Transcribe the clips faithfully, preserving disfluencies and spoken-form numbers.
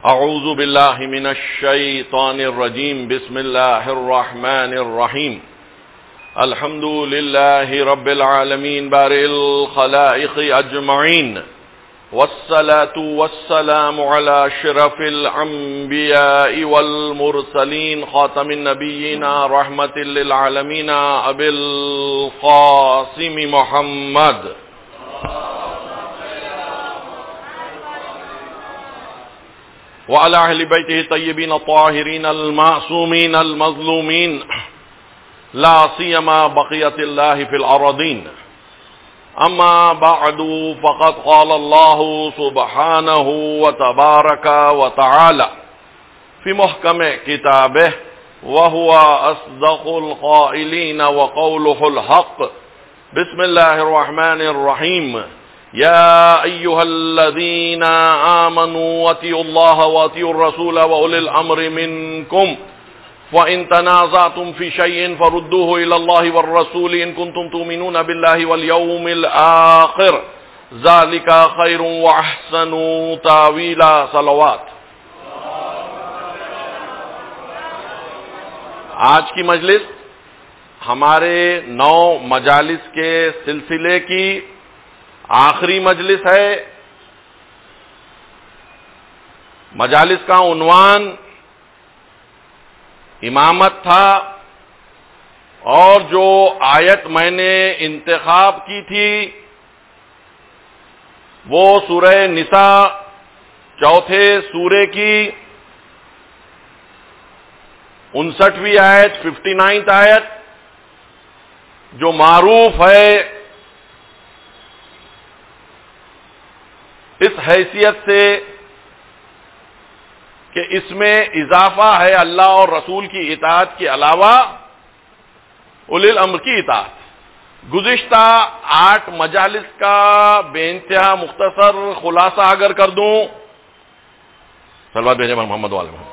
اعوذ باللہ من الشیطان الرجیم بسم اللہ الرحمن الرحیم الحمد للہ رب العالمین بارئ الخلائق اجمعین والصلاة والسلام علی اشرف الانبیاء والمرسلین خاتم النبیین رحمت للعالمین ابی القاسم محمد وعلى أهل بيته الطيبين الطاهرين المعصومين المظلومين لا سيما بقية الله في الأرضين. أما بعد فقد قال الله سبحانه وتبارك وتعالى في محكم كتابه وهو أصدق القائلين وقوله الحق. بسم الله الرحمن الرحيم. يا أيها الذين آمنوا أطيعوا الله وأطيعوا الرسول وأولي الأمر منكم وإن تنازعتم في شيء فردوه إلى الله والرسول إن كنتم تؤمنون بالله واليوم الآخر ذلك خير وأحسن تأويلا. صلوات. آج کی مجلس ہمارے نو مجالس کے سلسلے کی آخری مجلس ہے. مجالس کا عنوان امامت تھا اور جو آیت میں نے انتخاب کی تھی وہ سورہ نساء چوتھے سورے کی انسٹھویں آیت ففٹی نائنتھ آیت جو معروف ہے اس حیثیت سے کہ اس میں اضافہ ہے اللہ اور رسول کی اطاعت کے علاوہ اولی الامر کی اطاعت. گزشتہ آٹھ مجالس کا بے انتہا مختصر خلاصہ اگر کر دوں، صلوات بھیجیں محمد وعلی محمد.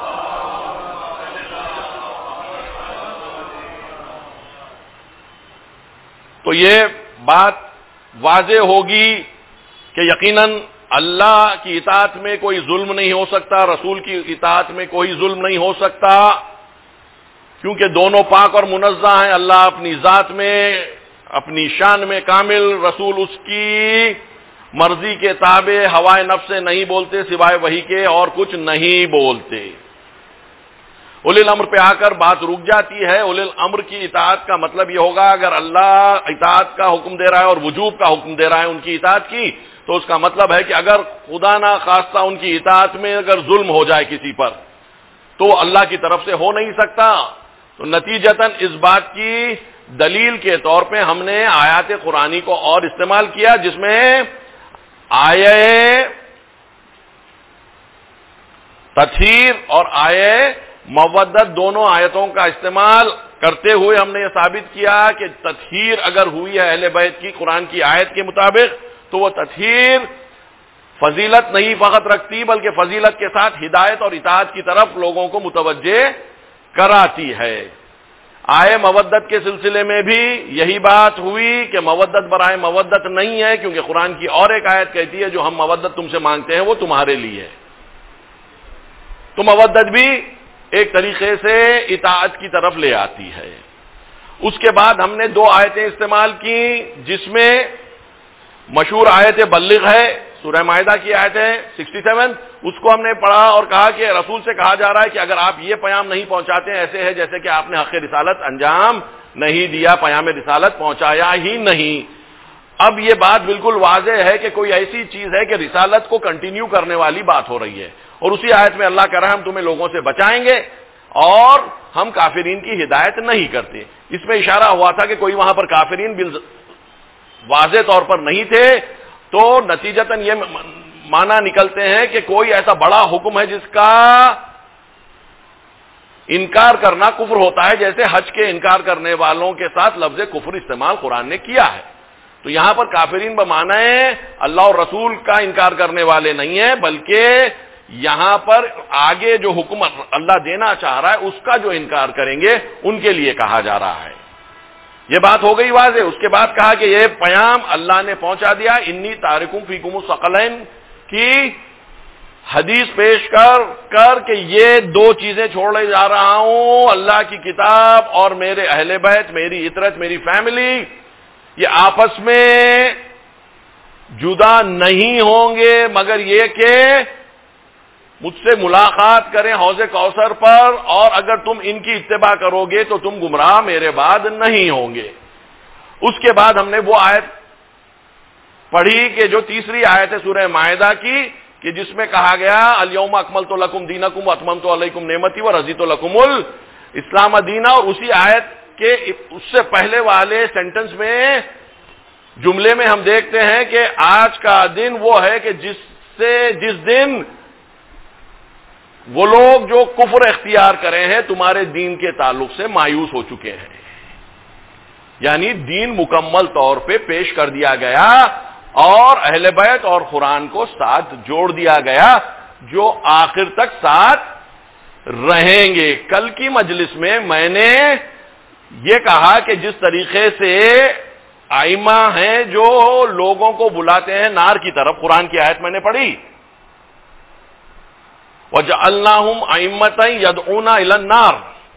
تو یہ بات واضح ہوگی کہ یقیناً اللہ کی اطاعت میں کوئی ظلم نہیں ہو سکتا، رسول کی اطاعت میں کوئی ظلم نہیں ہو سکتا، کیونکہ دونوں پاک اور منزہ ہیں. اللہ اپنی ذات میں اپنی شان میں کامل، رسول اس کی مرضی کے تابع ہوائے نفس سے نہیں بولتے، سوائے وحی کے اور کچھ نہیں بولتے. اولی الامر پہ آ کر بات رک جاتی ہے. اولی الامر کی اطاعت کا مطلب یہ ہوگا اگر اللہ اطاعت کا حکم دے رہا ہے اور وجوب کا حکم دے رہا ہے ان کی اطاعت کی، تو اس کا مطلب ہے کہ اگر خدا نہ خواستہ ان کی اطاعت میں اگر ظلم ہو جائے کسی پر تو اللہ کی طرف سے ہو نہیں سکتا. تو نتیجتاً اس بات کی دلیل کے طور پہ ہم نے آیات قرآنی کو اور استعمال کیا جس میں آیے تطہیر اور آیے مودت دونوں آیتوں کا استعمال کرتے ہوئے ہم نے یہ ثابت کیا کہ تطہیر اگر ہوئی ہے اہل بیت کی قرآن کی آیت کے مطابق تو وہ تطہیر فضیلت نہیں فقط رکھتی بلکہ فضیلت کے ساتھ ہدایت اور اطاعت کی طرف لوگوں کو متوجہ کراتی ہے. آئے مودت کے سلسلے میں بھی یہی بات ہوئی کہ مودت برائے مودت نہیں ہے، کیونکہ قرآن کی اور ایک آیت کہتی ہے جو ہم مودت تم سے مانگتے ہیں وہ تمہارے لیے ہے. تو مودت بھی ایک طریقے سے اطاعت کی طرف لے آتی ہے. اس کے بعد ہم نے دو آیتیں استعمال کی جس میں مشہور آیت بلغ ہے، سورہ مائدہ کی آیت ہے سکسٹی سیون. اس کو ہم نے پڑھا اور کہا کہ رسول سے کہا جا رہا ہے کہ اگر آپ یہ پیام نہیں پہنچاتے ایسے ہے جیسے کہ آپ نے حق رسالت انجام نہیں دیا، پیام رسالت پہنچایا ہی نہیں. اب یہ بات بالکل واضح ہے کہ کوئی ایسی چیز ہے کہ رسالت کو کنٹینیو کرنے والی بات ہو رہی ہے، اور اسی آیت میں اللہ کہہ رہا ہے ہم تمہیں لوگوں سے بچائیں گے اور ہم کافرین کی ہدایت نہیں کرتے. اس میں اشارہ ہوا تھا کہ کوئی وہاں پر کافرین واضح طور پر نہیں تھے، تو نتیجتاً یہ معنی نکلتے ہیں کہ کوئی ایسا بڑا حکم ہے جس کا انکار کرنا کفر ہوتا ہے، جیسے حج کے انکار کرنے والوں کے ساتھ لفظ کفر استعمال قرآن نے کیا ہے. تو یہاں پر کافرین بمعنی اللہ اور رسول کا انکار کرنے والے نہیں ہیں، بلکہ یہاں پر آگے جو حکم اللہ دینا چاہ رہا ہے اس کا جو انکار کریں گے ان کے لیے کہا جا رہا ہے. یہ بات ہو گئی واضح. اس کے بعد کہا کہ یہ پیام اللہ نے پہنچا دیا. انی تارکم فیکم الثقلین کی حدیث پیش کر کر کہ یہ دو چیزیں چھوڑے جا رہا ہوں، اللہ کی کتاب اور میرے اہل بیت، میری عطرت، میری فیملی، یہ آپس میں جدا نہیں ہوں گے مگر یہ کہ مجھ سے ملاقات کریں حوض کوثر پر، اور اگر تم ان کی اتباع کرو گے تو تم گمراہ میرے بعد نہیں ہوں گے۔ اس کے بعد ہم نے وہ آیت پڑھی کہ جو تیسری آیت ہے سورہ مائدہ کی، کہ جس میں کہا گیا الیوم اکملت لکم دینکم واتممت علیکم نعمتی ورضیت لکم الاسلام دینا، اور اسی آیت کے اس سے پہلے والے سینٹنس میں جملے میں ہم دیکھتے ہیں کہ آج کا دن وہ ہے کہ جس سے جس دن وہ لوگ جو کفر اختیار کرے ہیں تمہارے دین کے تعلق سے مایوس ہو چکے ہیں، یعنی دین مکمل طور پہ پیش کر دیا گیا اور اہل بیت اور قرآن کو ساتھ جوڑ دیا گیا جو آخر تک ساتھ رہیں گے۔ کل کی مجلس میں میں نے یہ کہا کہ جس طریقے سے ائمہ ہیں جو لوگوں کو بلاتے ہیں نار کی طرف، قرآن کی آیت میں نے پڑھی وَجَعَلْنَاهُمْ أَئِمَّةً يَدْعُونَ إِلَى النَّارِ،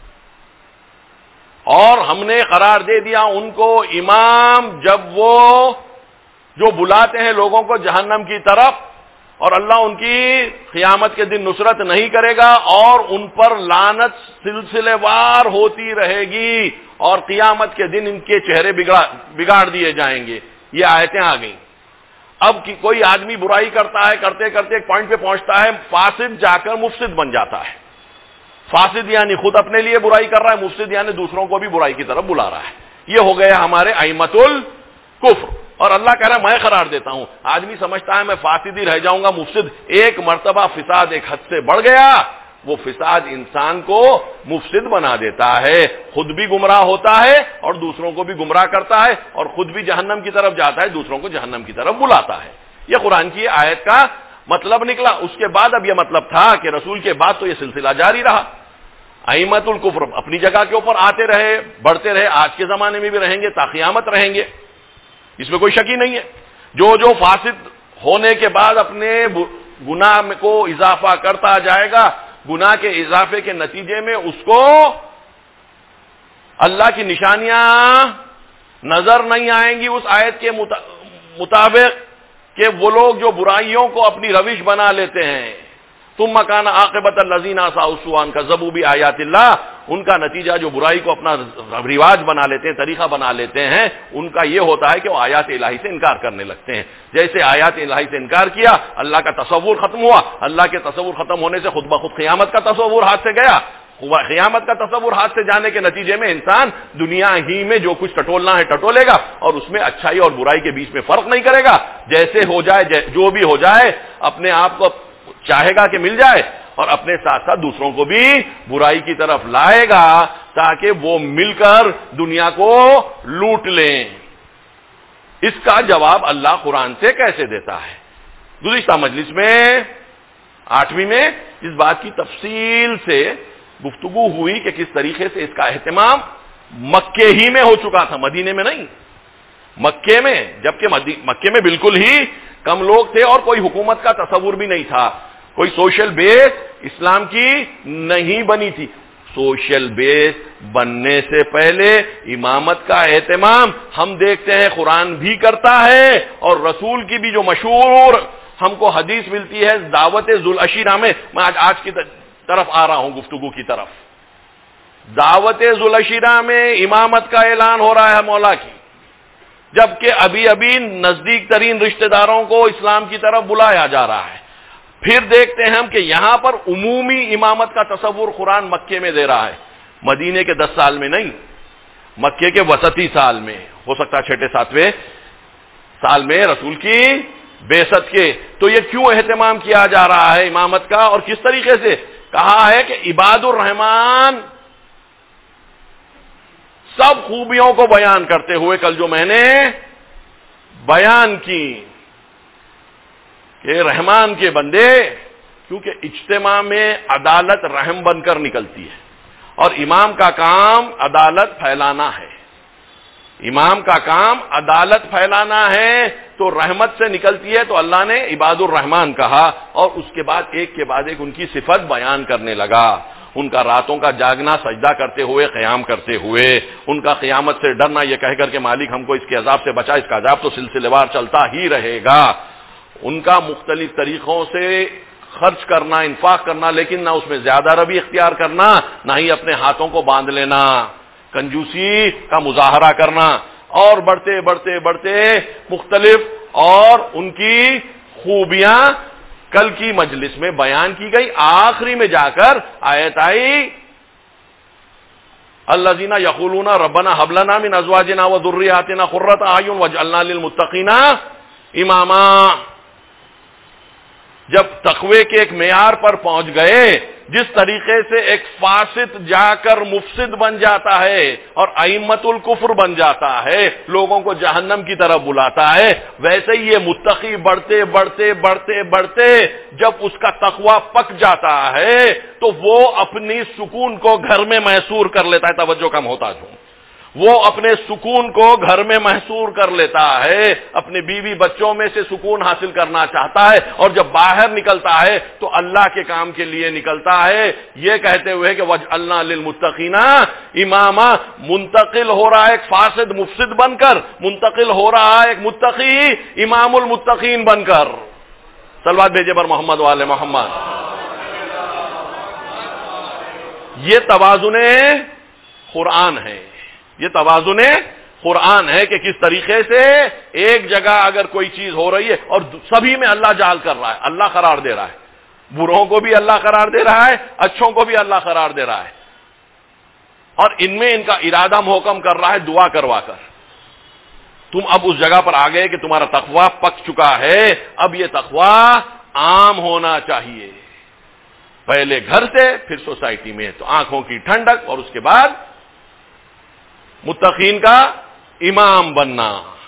اور ہم نے قرار دے دیا ان کو امام جب وہ جو بلاتے ہیں لوگوں کو جہنم کی طرف، اور اللہ ان کی قیامت کے دن نصرت نہیں کرے گا اور ان پر لعنت سلسلے وار ہوتی رہے گی، اور قیامت کے دن ان کے چہرے بگاڑ دیے جائیں گے۔ یہ آیتیں آ گئیں۔ اب کی کوئی آدمی برائی کرتا ہے، کرتے کرتے ایک پوائنٹ پہ پہنچتا ہے، فاسد جا کر مفسد بن جاتا ہے۔ فاسد یعنی خود اپنے لیے برائی کر رہا ہے، مفسد یعنی دوسروں کو بھی برائی کی طرف بلا رہا ہے۔ یہ ہو گیا ہمارے ائمۃ الکفر، اور اللہ کہہ رہا ہے میں قرار دیتا ہوں۔ آدمی سمجھتا ہے میں فاسد ہی رہ جاؤں گا، مفسد، ایک مرتبہ فساد ایک حد سے بڑھ گیا، وہ فساد انسان کو مفسد بنا دیتا ہے، خود بھی گمراہ ہوتا ہے اور دوسروں کو بھی گمراہ کرتا ہے، اور خود بھی جہنم کی طرف جاتا ہے، دوسروں کو جہنم کی طرف بلاتا ہے۔ یہ قرآن کی آیت کا مطلب نکلا۔ اس کے بعد اب یہ مطلب تھا کہ رسول کے بعد تو یہ سلسلہ جاری رہا، ائمۃ الکفر اپنی جگہ کے اوپر آتے رہے، بڑھتے رہے، آج کے زمانے میں بھی رہیں گے، تا قیامت رہیں گے، اس میں کوئی شک ہی نہیں ہے۔ جو جو فاسد ہونے کے بعد اپنے گناہ کو اضافہ کرتا جائے گا، گناہ کے اضافے کے نتیجے میں اس کو اللہ کی نشانیاں نظر نہیں آئیں گی اس آیت کے مطابق کہ وہ لوگ جو برائیوں کو اپنی روش بنا لیتے ہیں، ثم کان عاقبۃ الذین اساءوا السوء ان کذبوا بآیات اللہ، ان کا نتیجہ جو برائی کو اپنا رواج بنا لیتے ہیں، طریقہ بنا لیتے ہیں، ان کا یہ ہوتا ہے کہ وہ آیات الہی سے انکار کرنے لگتے ہیں۔ جیسے آیات الہی سے انکار کیا، اللہ کا تصور ختم ہوا، اللہ کے تصور ختم ہونے سے خود بخود قیامت کا تصور ہاتھ سے گیا، قیامت کا تصور ہاتھ سے جانے کے نتیجے میں انسان دنیا ہی میں جو کچھ ٹٹولنا ہے ٹٹولے گا، اور اس میں اچھائی اور برائی کے بیچ میں فرق نہیں کرے گا، جیسے ہو جائے جو بھی ہو جائے اپنے آپ کو چاہے گا کہ مل جائے، اور اپنے ساتھ ساتھ دوسروں کو بھی برائی کی طرف لائے گا تاکہ وہ مل کر دنیا کو لوٹ لیں۔ اس کا جواب اللہ قرآن سے کیسے دیتا ہے؟ گزشتہ مجلس میں آٹھویں میں اس بات کی تفصیل سے گفتگو ہوئی کہ کس طریقے سے اس کا اہتمام مکے ہی میں ہو چکا تھا، مدینے میں نہیں، مکے میں، جبکہ مکے میں بالکل ہی کم لوگ تھے اور کوئی حکومت کا تصور بھی نہیں تھا، کوئی سوشل بیس اسلام کی نہیں بنی تھی۔ سوشل بیس بننے سے پہلے امامت کا اہتمام ہم دیکھتے ہیں قرآن بھی کرتا ہے، اور رسول کی بھی جو مشہور ہم کو حدیث ملتی ہے دعوت ذوالعشیرہ میں، میں آج آج کی طرف آ رہا ہوں گفتگو کی طرف، دعوت ذوالعشیرہ میں امامت کا اعلان ہو رہا ہے مولا کی، جبکہ ابھی ابھی نزدیک ترین رشتہ داروں کو اسلام کی طرف بلایا جا رہا ہے۔ پھر دیکھتے ہیں ہم کہ یہاں پر عمومی امامت کا تصور قرآن مکے میں دے رہا ہے، مدینے کے دس سال میں نہیں، مکے کے وسطی سال میں، ہو سکتا ہے چھٹے ساتویں سال میں رسول کی بعثت کے۔ تو یہ کیوں اہتمام کیا جا رہا ہے امامت کا، اور کس طریقے سے؟ کہا ہے کہ عباد الرحمان سب خوبیوں کو بیان کرتے ہوئے کل جو میں نے بیان کی کہ رحمان کے بندے، کیونکہ اجتماع میں عدالت رحم بن کر نکلتی ہے، اور امام کا کام عدالت پھیلانا ہے، امام کا کام عدالت پھیلانا ہے تو رحمت سے نکلتی ہے، تو اللہ نے عباد الرحمن کہا، اور اس کے بعد ایک کے بعد ایک ان کی صفت بیان کرنے لگا. ان کا راتوں کا جاگنا سجدہ کرتے ہوئے، قیام کرتے ہوئے، ان کا قیامت سے ڈرنا یہ کہہ کر کے مالک ہم کو اس کے عذاب سے بچا، اس کا عذاب تو سلسلے وار چلتا ہی رہے گا. ان کا مختلف طریقوں سے خرچ کرنا، انفاق کرنا، لیکن نہ اس میں زیادہ روی اختیار کرنا، نہ ہی اپنے ہاتھوں کو باندھ لینا، کنجوسی کا مظاہرہ کرنا، اور بڑھتے بڑھتے بڑھتے مختلف اور ان کی خوبیاں کل کی مجلس میں بیان کی گئی. آخری میں جا کر آیت آئی الذین یقولون ربنا ھب لنا من ازواجنا وذرریاتنا قرۃ اعین واجعلنا للمتقین اماما. جب تقوی کے ایک معیار پر پہنچ گئے، جس طریقے سے ایک فاسد جا کر مفسد بن جاتا ہے اور ائمۃ الکفر بن جاتا ہے، لوگوں کو جہنم کی طرف بلاتا ہے، ویسے ہی یہ متقی بڑھتے بڑھتے بڑھتے بڑھتے جب اس کا تقوی پک جاتا ہے تو وہ اپنی سکون کو گھر میں محصور کر لیتا ہے. توجہ کم ہوتا جو وہ اپنے سکون کو گھر میں محصور کر لیتا ہے، اپنے بیوی بچوں میں سے سکون حاصل کرنا چاہتا ہے، اور جب باہر نکلتا ہے تو اللہ کے کام کے لیے نکلتا ہے، یہ کہتے ہوئے کہ وَجْعَلْنَا لِلْمُتَّقِينَ اماما. منتقل ہو رہا ہے ایک فاسد مفسد بن کر، منتقل ہو رہا ہے ایک متقی امام المتقین بن کر. صلوات بھیجے پر محمد والے محمد. یہ توازن قرآن ہے، یہ توازن قرآن ہے کہ کس طریقے سے ایک جگہ اگر کوئی چیز ہو رہی ہے اور سبھی میں اللہ جعل کر رہا ہے، اللہ قرار دے رہا ہے، بروں کو بھی اللہ قرار دے رہا ہے، اچھوں کو بھی اللہ قرار دے رہا ہے، اور ان میں ان کا ارادہ محکم کر رہا ہے دعا کروا کر. تم اب اس جگہ پر آ گئے کہ تمہارا تقوی پک چکا ہے، اب یہ تقوی عام ہونا چاہیے، پہلے گھر سے پھر سوسائٹی میں، تو آنکھوں کی ٹھنڈک، اور اس کے بعد متقین کا امام بننا.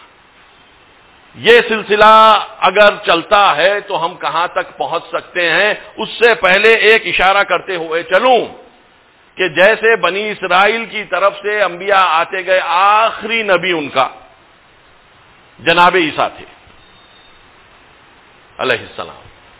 یہ سلسلہ اگر چلتا ہے تو ہم کہاں تک پہنچ سکتے ہیں، اس سے پہلے ایک اشارہ کرتے ہوئے چلوں کہ جیسے بنی اسرائیل کی طرف سے انبیاء آتے گئے، آخری نبی ان کا جناب عیسیٰ تھے علیہ السلام.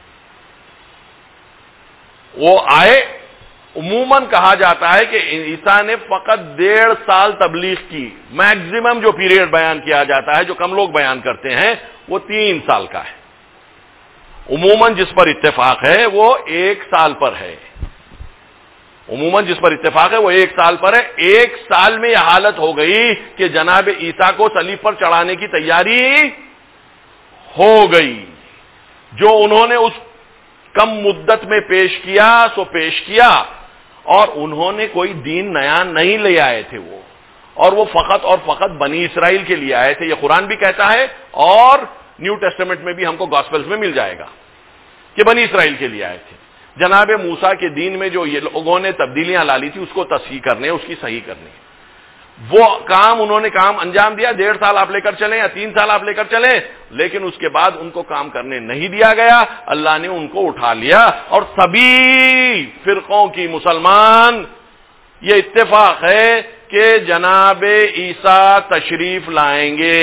وہ آئے، عموماً کہا جاتا ہے کہ عیسیٰ نے فقط ڈیڑھ سال تبلیغ کی، میکزیمم جو پیریڈ بیان کیا جاتا ہے، جو کم لوگ بیان کرتے ہیں، وہ تین سال کا ہے. عموماً جس پر اتفاق ہے وہ ایک سال پر ہے، عموماً جس پر اتفاق ہے وہ ایک سال پر ہے. ایک سال میں یہ حالت ہو گئی کہ جناب عیسیٰ کو صلیب پر چڑھانے کی تیاری ہو گئی. جو انہوں نے اس کم مدت میں پیش کیا سو پیش کیا، اور انہوں نے کوئی دین نیا نہیں لے آئے تھے وہ، اور وہ فقط اور فقط بنی اسرائیل کے لیے آئے تھے. یہ قرآن بھی کہتا ہے اور نیو ٹیسٹمنٹ میں بھی ہم کو گاسپلز میں مل جائے گا کہ بنی اسرائیل کے لیے آئے تھے. جناب موسیٰ کے دین میں جو یہ لوگوں نے تبدیلیاں لا لی تھی اس کو تصحیح کرنے، اس کی صحیح کرنے، وہ کام انہوں نے کام انجام دیا. ڈیڑھ سال آپ لے کر چلیں یا تین سال آپ لے کر چلیں، لیکن اس کے بعد ان کو کام کرنے نہیں دیا گیا. اللہ نے ان کو اٹھا لیا، اور سبھی فرقوں کی مسلمان یہ اتفاق ہے کہ جناب عیسیٰ تشریف لائیں گے.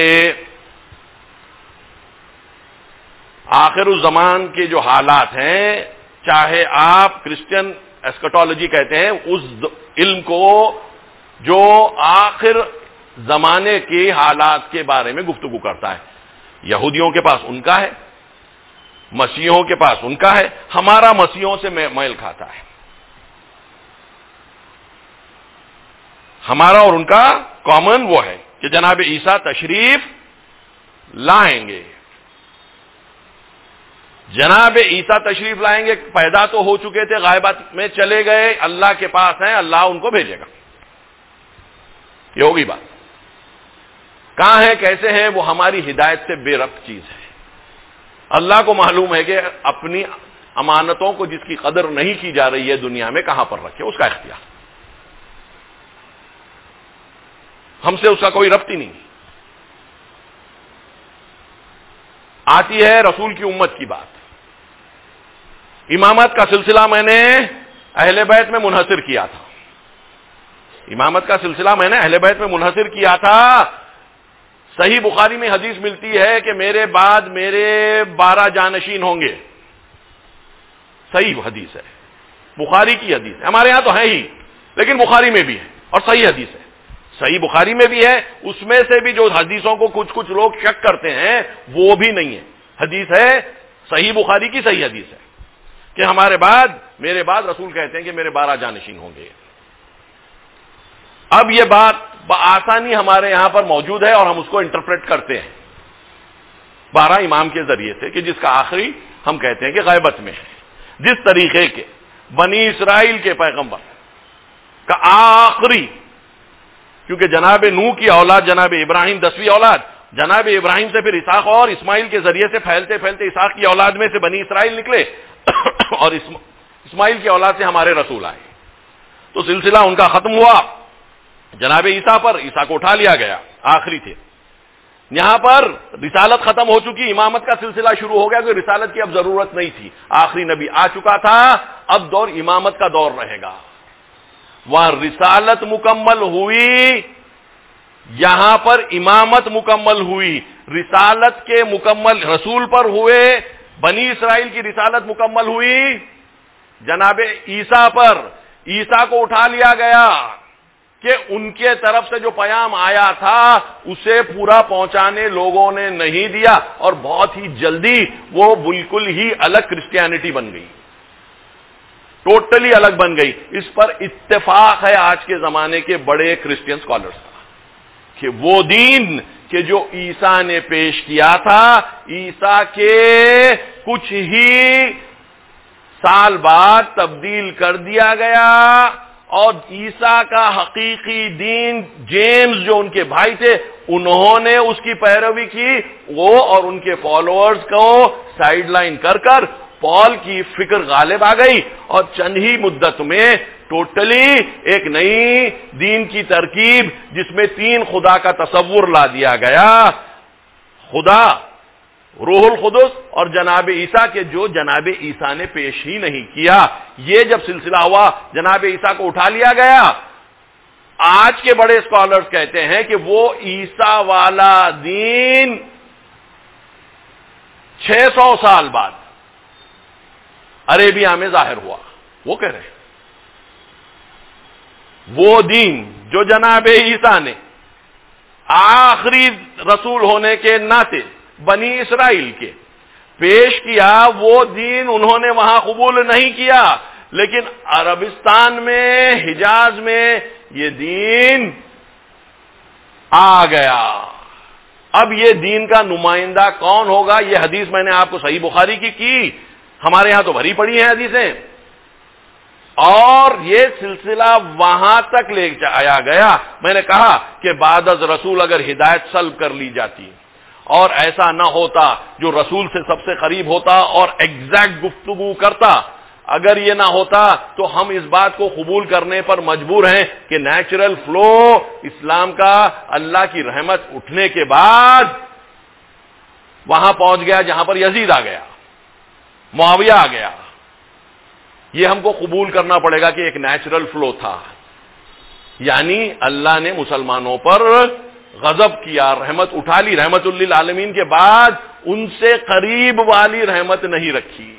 آخر الزمان کے جو حالات ہیں، چاہے آپ کرسچن ایسکٹولوجی کہتے ہیں، اس علم کو جو آخر زمانے کے حالات کے بارے میں گفتگو کرتا ہے. یہودیوں کے پاس ان کا ہے، مسیحوں کے پاس ان کا ہے، ہمارا مسیحوں سے میل کھاتا ہے. ہمارا اور ان کا کامن وہ ہے کہ جناب عیسیٰ تشریف لائیں گے. جناب عیسیٰ تشریف لائیں گے، پیدا تو ہو چکے تھے، غائبات میں چلے گئے، اللہ کے پاس ہیں، اللہ ان کو بھیجے گا. یہ ہوگی بات. کہاں ہے، کیسے ہیں، وہ ہماری ہدایت سے بے ربط چیز ہے. اللہ کو معلوم ہے کہ اپنی امانتوں کو جس کی قدر نہیں کی جا رہی ہے دنیا میں کہاں پر رکھے، اس کا اختیار. ہم سے اس کا کوئی ربط ہی نہیں. آتی ہے رسول کی امت کی بات. امامت کا سلسلہ میں نے اہل بیت میں منحصر کیا تھا. امامت کا سلسلہ میں نے اہل بیت میں منحصر کیا تھا. صحیح بخاری میں حدیث ملتی ہے کہ میرے بعد میرے بارہ جانشین ہوں گے. صحیح حدیث ہے، بخاری کی حدیث ہے. ہمارے یہاں تو ہے ہی، لیکن بخاری میں بھی ہے اور صحیح حدیث ہے. صحیح بخاری میں بھی ہے. اس میں سے بھی جو حدیثوں کو کچھ کچھ لوگ شک کرتے ہیں وہ بھی نہیں ہے. حدیث ہے، صحیح بخاری کی صحیح حدیث ہے کہ ہمارے بعد میرے بعد رسول کہتے ہیں کہ میرے بارہ جانشین ہوں گے. اب یہ بات بآسانی ہمارے یہاں پر موجود ہے اور ہم اس کو انٹرپریٹ کرتے ہیں بارہ امام کے ذریعے سے، کہ جس کا آخری ہم کہتے ہیں کہ غیبت میں ہے. جس طریقے کے بنی اسرائیل کے پیغمبر کا آخری، کیونکہ جناب نوح کی اولاد جناب ابراہیم دسویں اولاد، جناب ابراہیم سے پھر اسحاق اور اسماعیل کے ذریعے سے پھیلتے پھیلتے اسحاق کی اولاد میں سے بنی اسرائیل نکلے اور اسماعیل کی اولاد سے ہمارے رسول آئے. تو سلسلہ ان کا ختم ہوا جناب عیسیٰ پر، عیسیٰ کو اٹھا لیا گیا، آخری تھے. یہاں پر رسالت ختم ہو چکی، امامت کا سلسلہ شروع ہو گیا، کہ رسالت کی اب ضرورت نہیں تھی، آخری نبی آ چکا تھا، اب دور امامت کا دور رہے گا. وہاں رسالت مکمل ہوئی، یہاں پر امامت مکمل ہوئی. رسالت کے مکمل رسول پر ہوئے، بنی اسرائیل کی رسالت مکمل ہوئی جناب عیسیٰ پر. عیسیٰ کو اٹھا لیا گیا کہ ان کے طرف سے جو پیام آیا تھا اسے پورا پہنچانے لوگوں نے نہیں دیا، اور بہت ہی جلدی وہ بالکل ہی الگ کرسچینٹی بن گئی، ٹوٹلی الگ بن گئی. اس پر اتفاق ہے آج کے زمانے کے بڑے کرسچین اسکالرز کا کہ وہ دین کہ جو عیسیٰ نے پیش کیا تھا، عیسیٰ کے کچھ ہی سال بعد تبدیل کر دیا گیا، اور عیسیٰ کا حقیقی دین جیمز جو ان کے بھائی تھے انہوں نے اس کی پیروی کی. وہ اور ان کے فالوورز کو سائیڈ لائن کر کر پال کی فکر غالب آ گئی، اور چند ہی مدت میں ٹوٹلی ایک نئی دین کی ترکیب جس میں تین خدا کا تصور لا دیا گیا، خدا، روح القدس اور جناب عیسیٰ کے، جو جناب عیسیٰ نے پیش ہی نہیں کیا. یہ جب سلسلہ ہوا جناب عیسیٰ کو اٹھا لیا گیا. آج کے بڑے اسکالرز کہتے ہیں کہ وہ عیسیٰ والا دین چھ سو سال بعد عربیہ میں ظاہر ہوا. وہ کہہ رہے ہیں وہ دین جو جناب عیسیٰ نے آخری رسول ہونے کے ناطے بنی اسرائیل کے پیش کیا، وہ دین انہوں نے وہاں قبول نہیں کیا، لیکن عربستان میں، حجاز میں یہ دین آ گیا. اب یہ دین کا نمائندہ کون ہوگا؟ یہ حدیث میں نے آپ کو صحیح بخاری کی کی، ہمارے یہاں تو بھری پڑی ہیں حدیثیں، اور یہ سلسلہ وہاں تک لے آیا گیا. میں نے کہا کہ بعد از رسول اگر ہدایت سلب کر لی جاتی اور ایسا نہ ہوتا جو رسول سے سب سے قریب ہوتا اور ایگزیکٹ گفتگو کرتا، اگر یہ نہ ہوتا تو ہم اس بات کو قبول کرنے پر مجبور ہیں کہ نیچرل فلو اسلام کا اللہ کی رحمت اٹھنے کے بعد وہاں پہنچ گیا جہاں پر یزید آ گیا، معاویہ آ گیا. یہ ہم کو قبول کرنا پڑے گا کہ ایک نیچرل فلو تھا، یعنی اللہ نے مسلمانوں پر غضب کیا، رحمت اٹھا لی، رحمت للعالمین کے بعد ان سے قریب والی رحمت نہیں رکھی.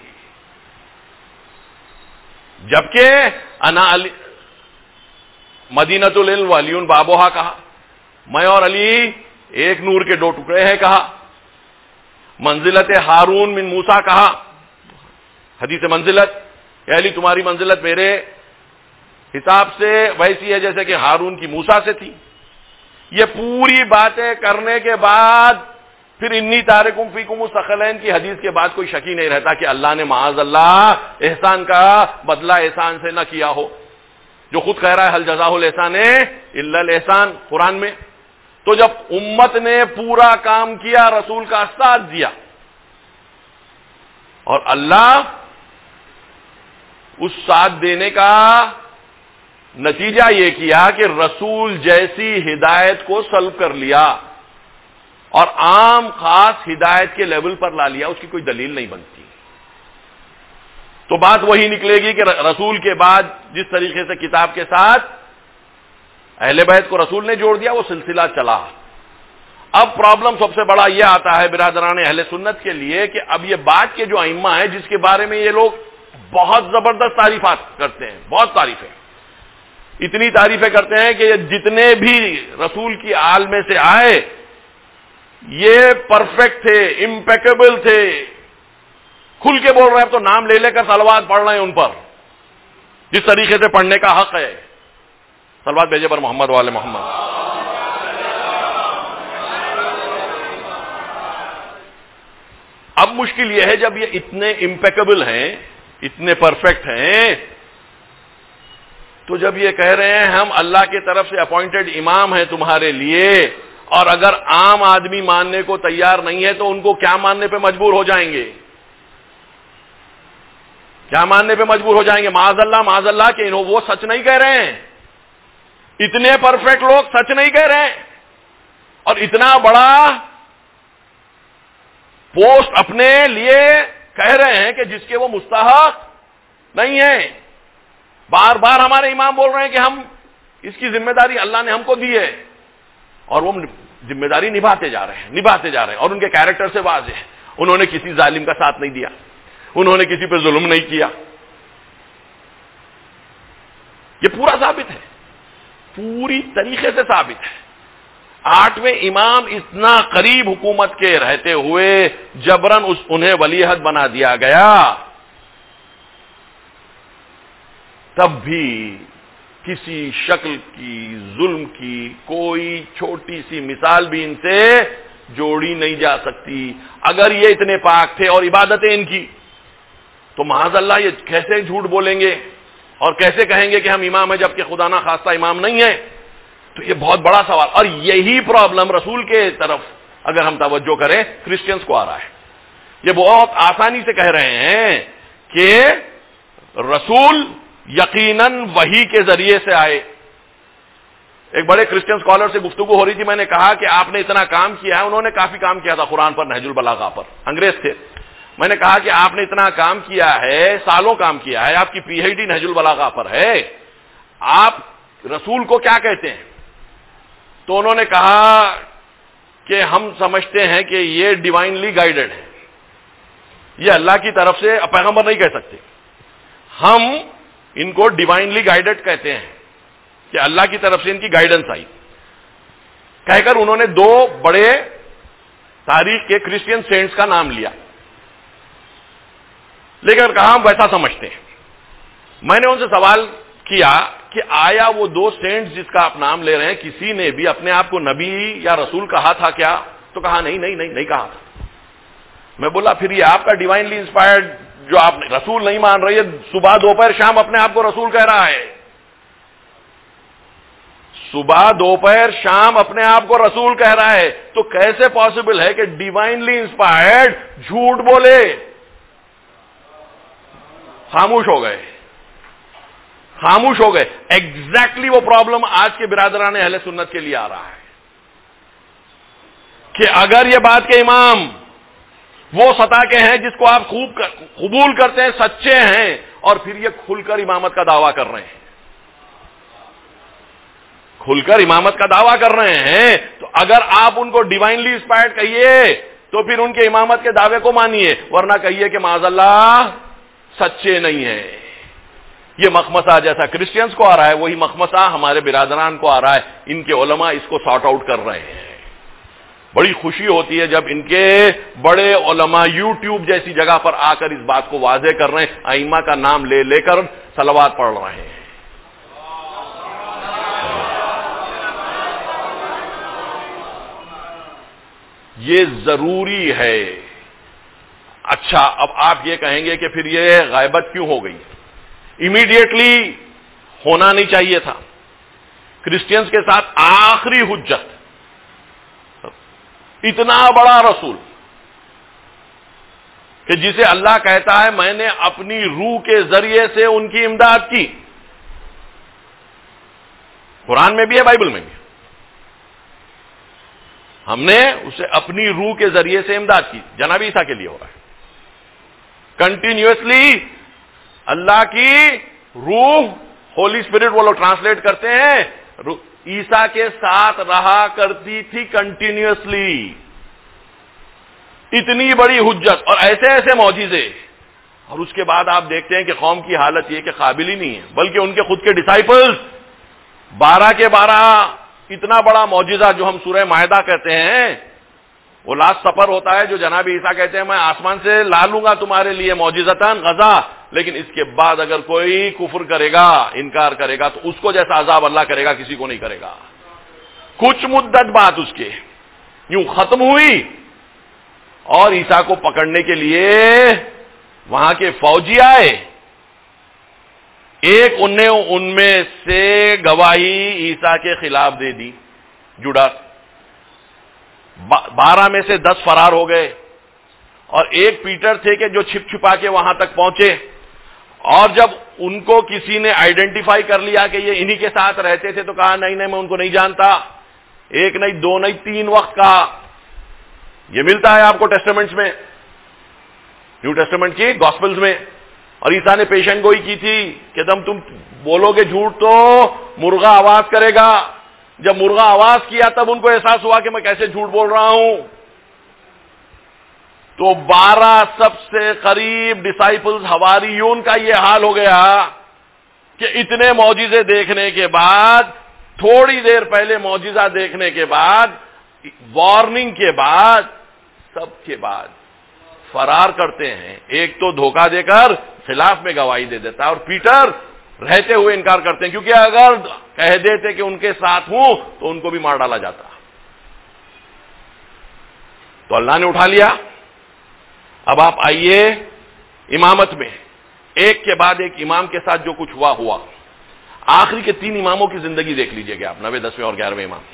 جبکہ انا علی مدینۃ العلم وعلی بابوہا کہا، میں اور علی ایک نور کے دو ٹکڑے ہیں کہا، منزلت ہارون من موسیٰ کہا، حدیث منزلت، کہ علی تمہاری منزلت میرے حساب سے ویسی ہے جیسے کہ ہارون کی موسیٰ سے تھی. یہ پوری باتیں کرنے کے بعد پھر انی تارکم فیکم الثقلین کی حدیث کے بعد کوئی شک ہی نہیں رہتا کہ اللہ نے معاذ اللہ احسان کا بدلہ احسان سے نہ کیا ہو، جو خود کہہ رہا ہے حل جزاء الاحسان الا الاحسان قرآن میں. تو جب امت نے پورا کام کیا، رسول کا ساتھ دیا، اور اللہ اس ساتھ دینے کا نتیجہ یہ کیا کہ رسول جیسی ہدایت کو سلب کر لیا اور عام خاص ہدایت کے لیول پر لا لیا، اس کی کوئی دلیل نہیں بنتی. تو بات وہی نکلے گی کہ رسول کے بعد جس طریقے سے کتاب کے ساتھ اہل بیت کو رسول نے جوڑ دیا، وہ سلسلہ چلا. اب پرابلم سب سے بڑا یہ آتا ہے برادران اہل سنت کے لیے کہ اب یہ بات کے جو ائمہ ہیں جس کے بارے میں یہ لوگ بہت زبردست تعریفات کرتے ہیں، بہت تعریفیں، اتنی تعریفیں کرتے ہیں کہ یہ جتنے بھی رسول کی آل میں سے آئے یہ پرفیکٹ تھے، امپیکیبل تھے، کھل کے بول رہے ہیں، اب تو نام لے لے کر صلوات پڑھ رہے ہیں ان پر جس طریقے سے پڑھنے کا حق ہے۔ صلوات بھیجے پر محمد والے محمد۔ اب مشکل یہ ہے جب یہ اتنے امپیکیبل ہیں، اتنے پرفیکٹ ہیں، تو جب یہ کہہ رہے ہیں ہم اللہ کی طرف سے اپوائنٹڈ امام ہیں تمہارے لیے، اور اگر عام آدمی ماننے کو تیار نہیں ہے تو ان کو کیا ماننے پہ مجبور ہو جائیں گے؟ کیا ماننے پہ مجبور ہو جائیں گے؟ معاذ اللہ معاذ اللہ کہ انہوں وہ سچ نہیں کہہ رہے ہیں، اتنے پرفیکٹ لوگ سچ نہیں کہہ رہے ہیں، اور اتنا بڑا پوسٹ اپنے لیے کہہ رہے ہیں کہ جس کے وہ مستحق نہیں ہیں۔ بار بار ہمارے امام بول رہے ہیں کہ ہم اس کی ذمہ داری اللہ نے ہم کو دی ہے، اور وہ ذمہ داری نبھاتے جا رہے ہیں نبھاتے جا رہے ہیں اور ان کے کیریکٹر سے واضح ہے، انہوں نے کسی ظالم کا ساتھ نہیں دیا، انہوں نے کسی پہ ظلم نہیں کیا، یہ پورا ثابت ہے، پوری طریقے سے ثابت ہے۔ آٹھویں امام اتنا قریب حکومت کے رہتے ہوئے جبرن اس انہیں ولی عہد بنا دیا گیا، تب بھی کسی شکل کی ظلم کی کوئی چھوٹی سی مثال بھی ان سے جوڑی نہیں جا سکتی۔ اگر یہ اتنے پاک تھے اور عبادتیں ان کی، تو معاذ اللہ یہ کیسے جھوٹ بولیں گے اور کیسے کہیں گے کہ ہم امام ہیں جبکہ خدا نہ خواستہ امام نہیں ہے؟ تو یہ بہت بڑا سوال، اور یہی پرابلم رسول کے طرف اگر ہم توجہ کریں کرسچنز کو آ رہا ہے۔ یہ بہت آسانی سے کہہ رہے ہیں کہ رسول یقیناً وحی کے ذریعے سے آئے۔ ایک بڑے کرسچن اسکالر سے گفتگو ہو رہی تھی، میں نے کہا کہ آپ نے اتنا کام کیا ہے، انہوں نے کافی کام کیا تھا قرآن پر، نہج البلاغہ پر، انگریز تھے۔ میں نے کہا کہ آپ نے اتنا کام کیا ہے، سالوں کام کیا ہے، آپ کی پی ایچ ڈی نہج البلاغہ پر ہے، آپ رسول کو کیا کہتے ہیں؟ تو انہوں نے کہا کہ ہم سمجھتے ہیں کہ یہ ڈیوائنلی گائیڈڈ ہے، یہ اللہ کی طرف سے پیغمبر نہیں کہہ سکتے، ہم ان کو ڈیوائنلی گائیڈڈ کہتے ہیں کہ اللہ کی طرف سے ان کی گائیڈنس آئی۔ کہہ کر انہوں نے دو بڑے تاریخ کے کرسچین سینٹس کا نام لیا، لیکن کہا ہم ویسا سمجھتے ہیں۔ میں نے ان سے سوال کیا کہ آیا وہ دو سینٹس جس کا آپ نام لے رہے ہیں کسی نے بھی اپنے آپ کو نبی یا رسول کہا تھا کیا؟ تو کہا نہیں نہیں نہیں نہیں کہا تھا۔ میں بولا پھر یہ آپ کا ڈیوائنلی انسپائرڈ جو آپ رسول نہیں مان رہی ہے، صبح دوپہر شام اپنے آپ کو رسول کہہ رہا ہے، صبح دوپہر شام اپنے آپ کو رسول کہہ رہا ہے، تو کیسے پاسبل ہے کہ ڈیوائنلی انسپائرڈ جھوٹ بولے؟ خاموش ہو گئے خاموش ہو گئے ایگزیکٹلی وہ پرابلم آج کے برادران اہل سنت کے لیے آ رہا ہے کہ اگر یہ بات کے امام وہ سطح کے ہیں جس کو آپ خوب قبول کرتے ہیں، سچے ہیں، اور پھر یہ کھل کر امامت کا دعویٰ کر رہے ہیں کھل کر امامت کا دعویٰ کر رہے ہیں تو اگر آپ ان کو ڈیوائنلی انسپائرڈ کہیے تو پھر ان کے امامت کے دعوے کو مانیے، ورنہ کہیے کہ معاذ اللہ سچے نہیں ہیں۔ یہ مخمسہ جیسا کرسچنز کو آ رہا ہے، وہی مخمسہ ہمارے برادران کو آ رہا ہے، ان کے علماء اس کو سارٹ آؤٹ کر رہے ہیں۔ بڑی خوشی ہوتی ہے جب ان کے بڑے علماء یوٹیوب جیسی جگہ پر آ کر اس بات کو واضح کر رہے ہیں، ائمہ کا نام لے لے کر صلوات پڑھ رہے ہیں۔ یہ ضروری ہے۔ اچھا، اب آپ یہ کہیں گے کہ پھر یہ غیبت کیوں ہو گئی؟ امیڈیٹلی ہونا نہیں چاہیے تھا۔ کرسچنز کے ساتھ آخری حجت، اتنا بڑا رسول کہ جسے اللہ کہتا ہے میں نے اپنی روح کے ذریعے سے ان کی امداد کی، قرآن میں بھی ہے، بائبل میں بھی، ہم نے اسے اپنی روح کے ذریعے سے امداد کی، جناب عیسیٰ کے لیے ہو رہا ہے کنٹینیوسلی۔ اللہ کی روح، ہولی اسپرٹ وہ لوگ ٹرانسلیٹ کرتے ہیں عیسیٰ کے ساتھ رہا کرتی تھی کنٹینیوسلی. اتنی بڑی حجت اور ایسے ایسے معجزے, اور اس کے بعد آپ دیکھتے ہیں کہ قوم کی حالت یہ کہ قابل ہی نہیں ہے, بلکہ ان کے خود کے ڈسائپلز بارہ کے بارہ اتنا بڑا معجزہ جو ہم سورہ مائدہ کہتے ہیں, وہ لاسٹ سفر ہوتا ہے جو جناب عیسیٰ کہتے ہیں میں آسمان سے لا لوں گا تمہارے لیے معجزتاً غذا, لیکن اس کے بعد اگر کوئی کفر کرے گا, انکار کرے گا, تو اس کو جیسا عذاب اللہ کرے گا کسی کو نہیں کرے گا. کچھ مدت بعد اس کے یوں ختم ہوئی, اور عیسیٰ کو پکڑنے کے لیے وہاں کے فوجی آئے. ایک انہیں ان میں سے گواہی عیسیٰ کے خلاف دے دی, جڑا. بارہ میں سے دس فرار ہو گئے, اور ایک پیٹر تھے کہ جو چھپ چھپا کے وہاں تک پہنچے, اور جب ان کو کسی نے آئیڈینٹیفائی کر لیا کہ یہ انہی کے ساتھ رہتے تھے تو کہا نہیں نہیں میں ان کو نہیں جانتا. ایک نہیں دو نہیں تین وقت کہا. یہ ملتا ہے آپ کو ٹیسٹمنٹس میں, نیو ٹیسٹمنٹ کی گاسپلز میں. اور عیسیٰ نے پیشن گوئی کی تھی کہ تم تم بولو گے جھوٹ تو مرغا آواز کرے گا. جب مرغا آواز کیا تب ان کو احساس ہوا کہ میں کیسے جھوٹ بول رہا ہوں. تو بارہ سب سے قریب ڈسائپلز حواریون کا یہ حال ہو گیا کہ اتنے معجزے دیکھنے کے بعد, تھوڑی دیر پہلے معجزہ دیکھنے کے بعد, وارننگ کے بعد, سب کے بعد فرار کرتے ہیں. ایک تو دھوکہ دے کر خلاف میں گواہی دے دیتا ہے, اور پیٹر رہتے ہوئے انکار کرتے ہیں, کیونکہ اگر کہہ دیتے کہ ان کے ساتھ ہوں تو ان کو بھی مار ڈالا جاتا. تو اللہ نے اٹھا لیا. اب آپ آئیے امامت میں, ایک کے بعد ایک امام کے ساتھ جو کچھ ہوا ہوا. آخری کے تین اماموں کی زندگی دیکھ لیجئے گا آپ, نویں دسویں اور گیارہویں امام,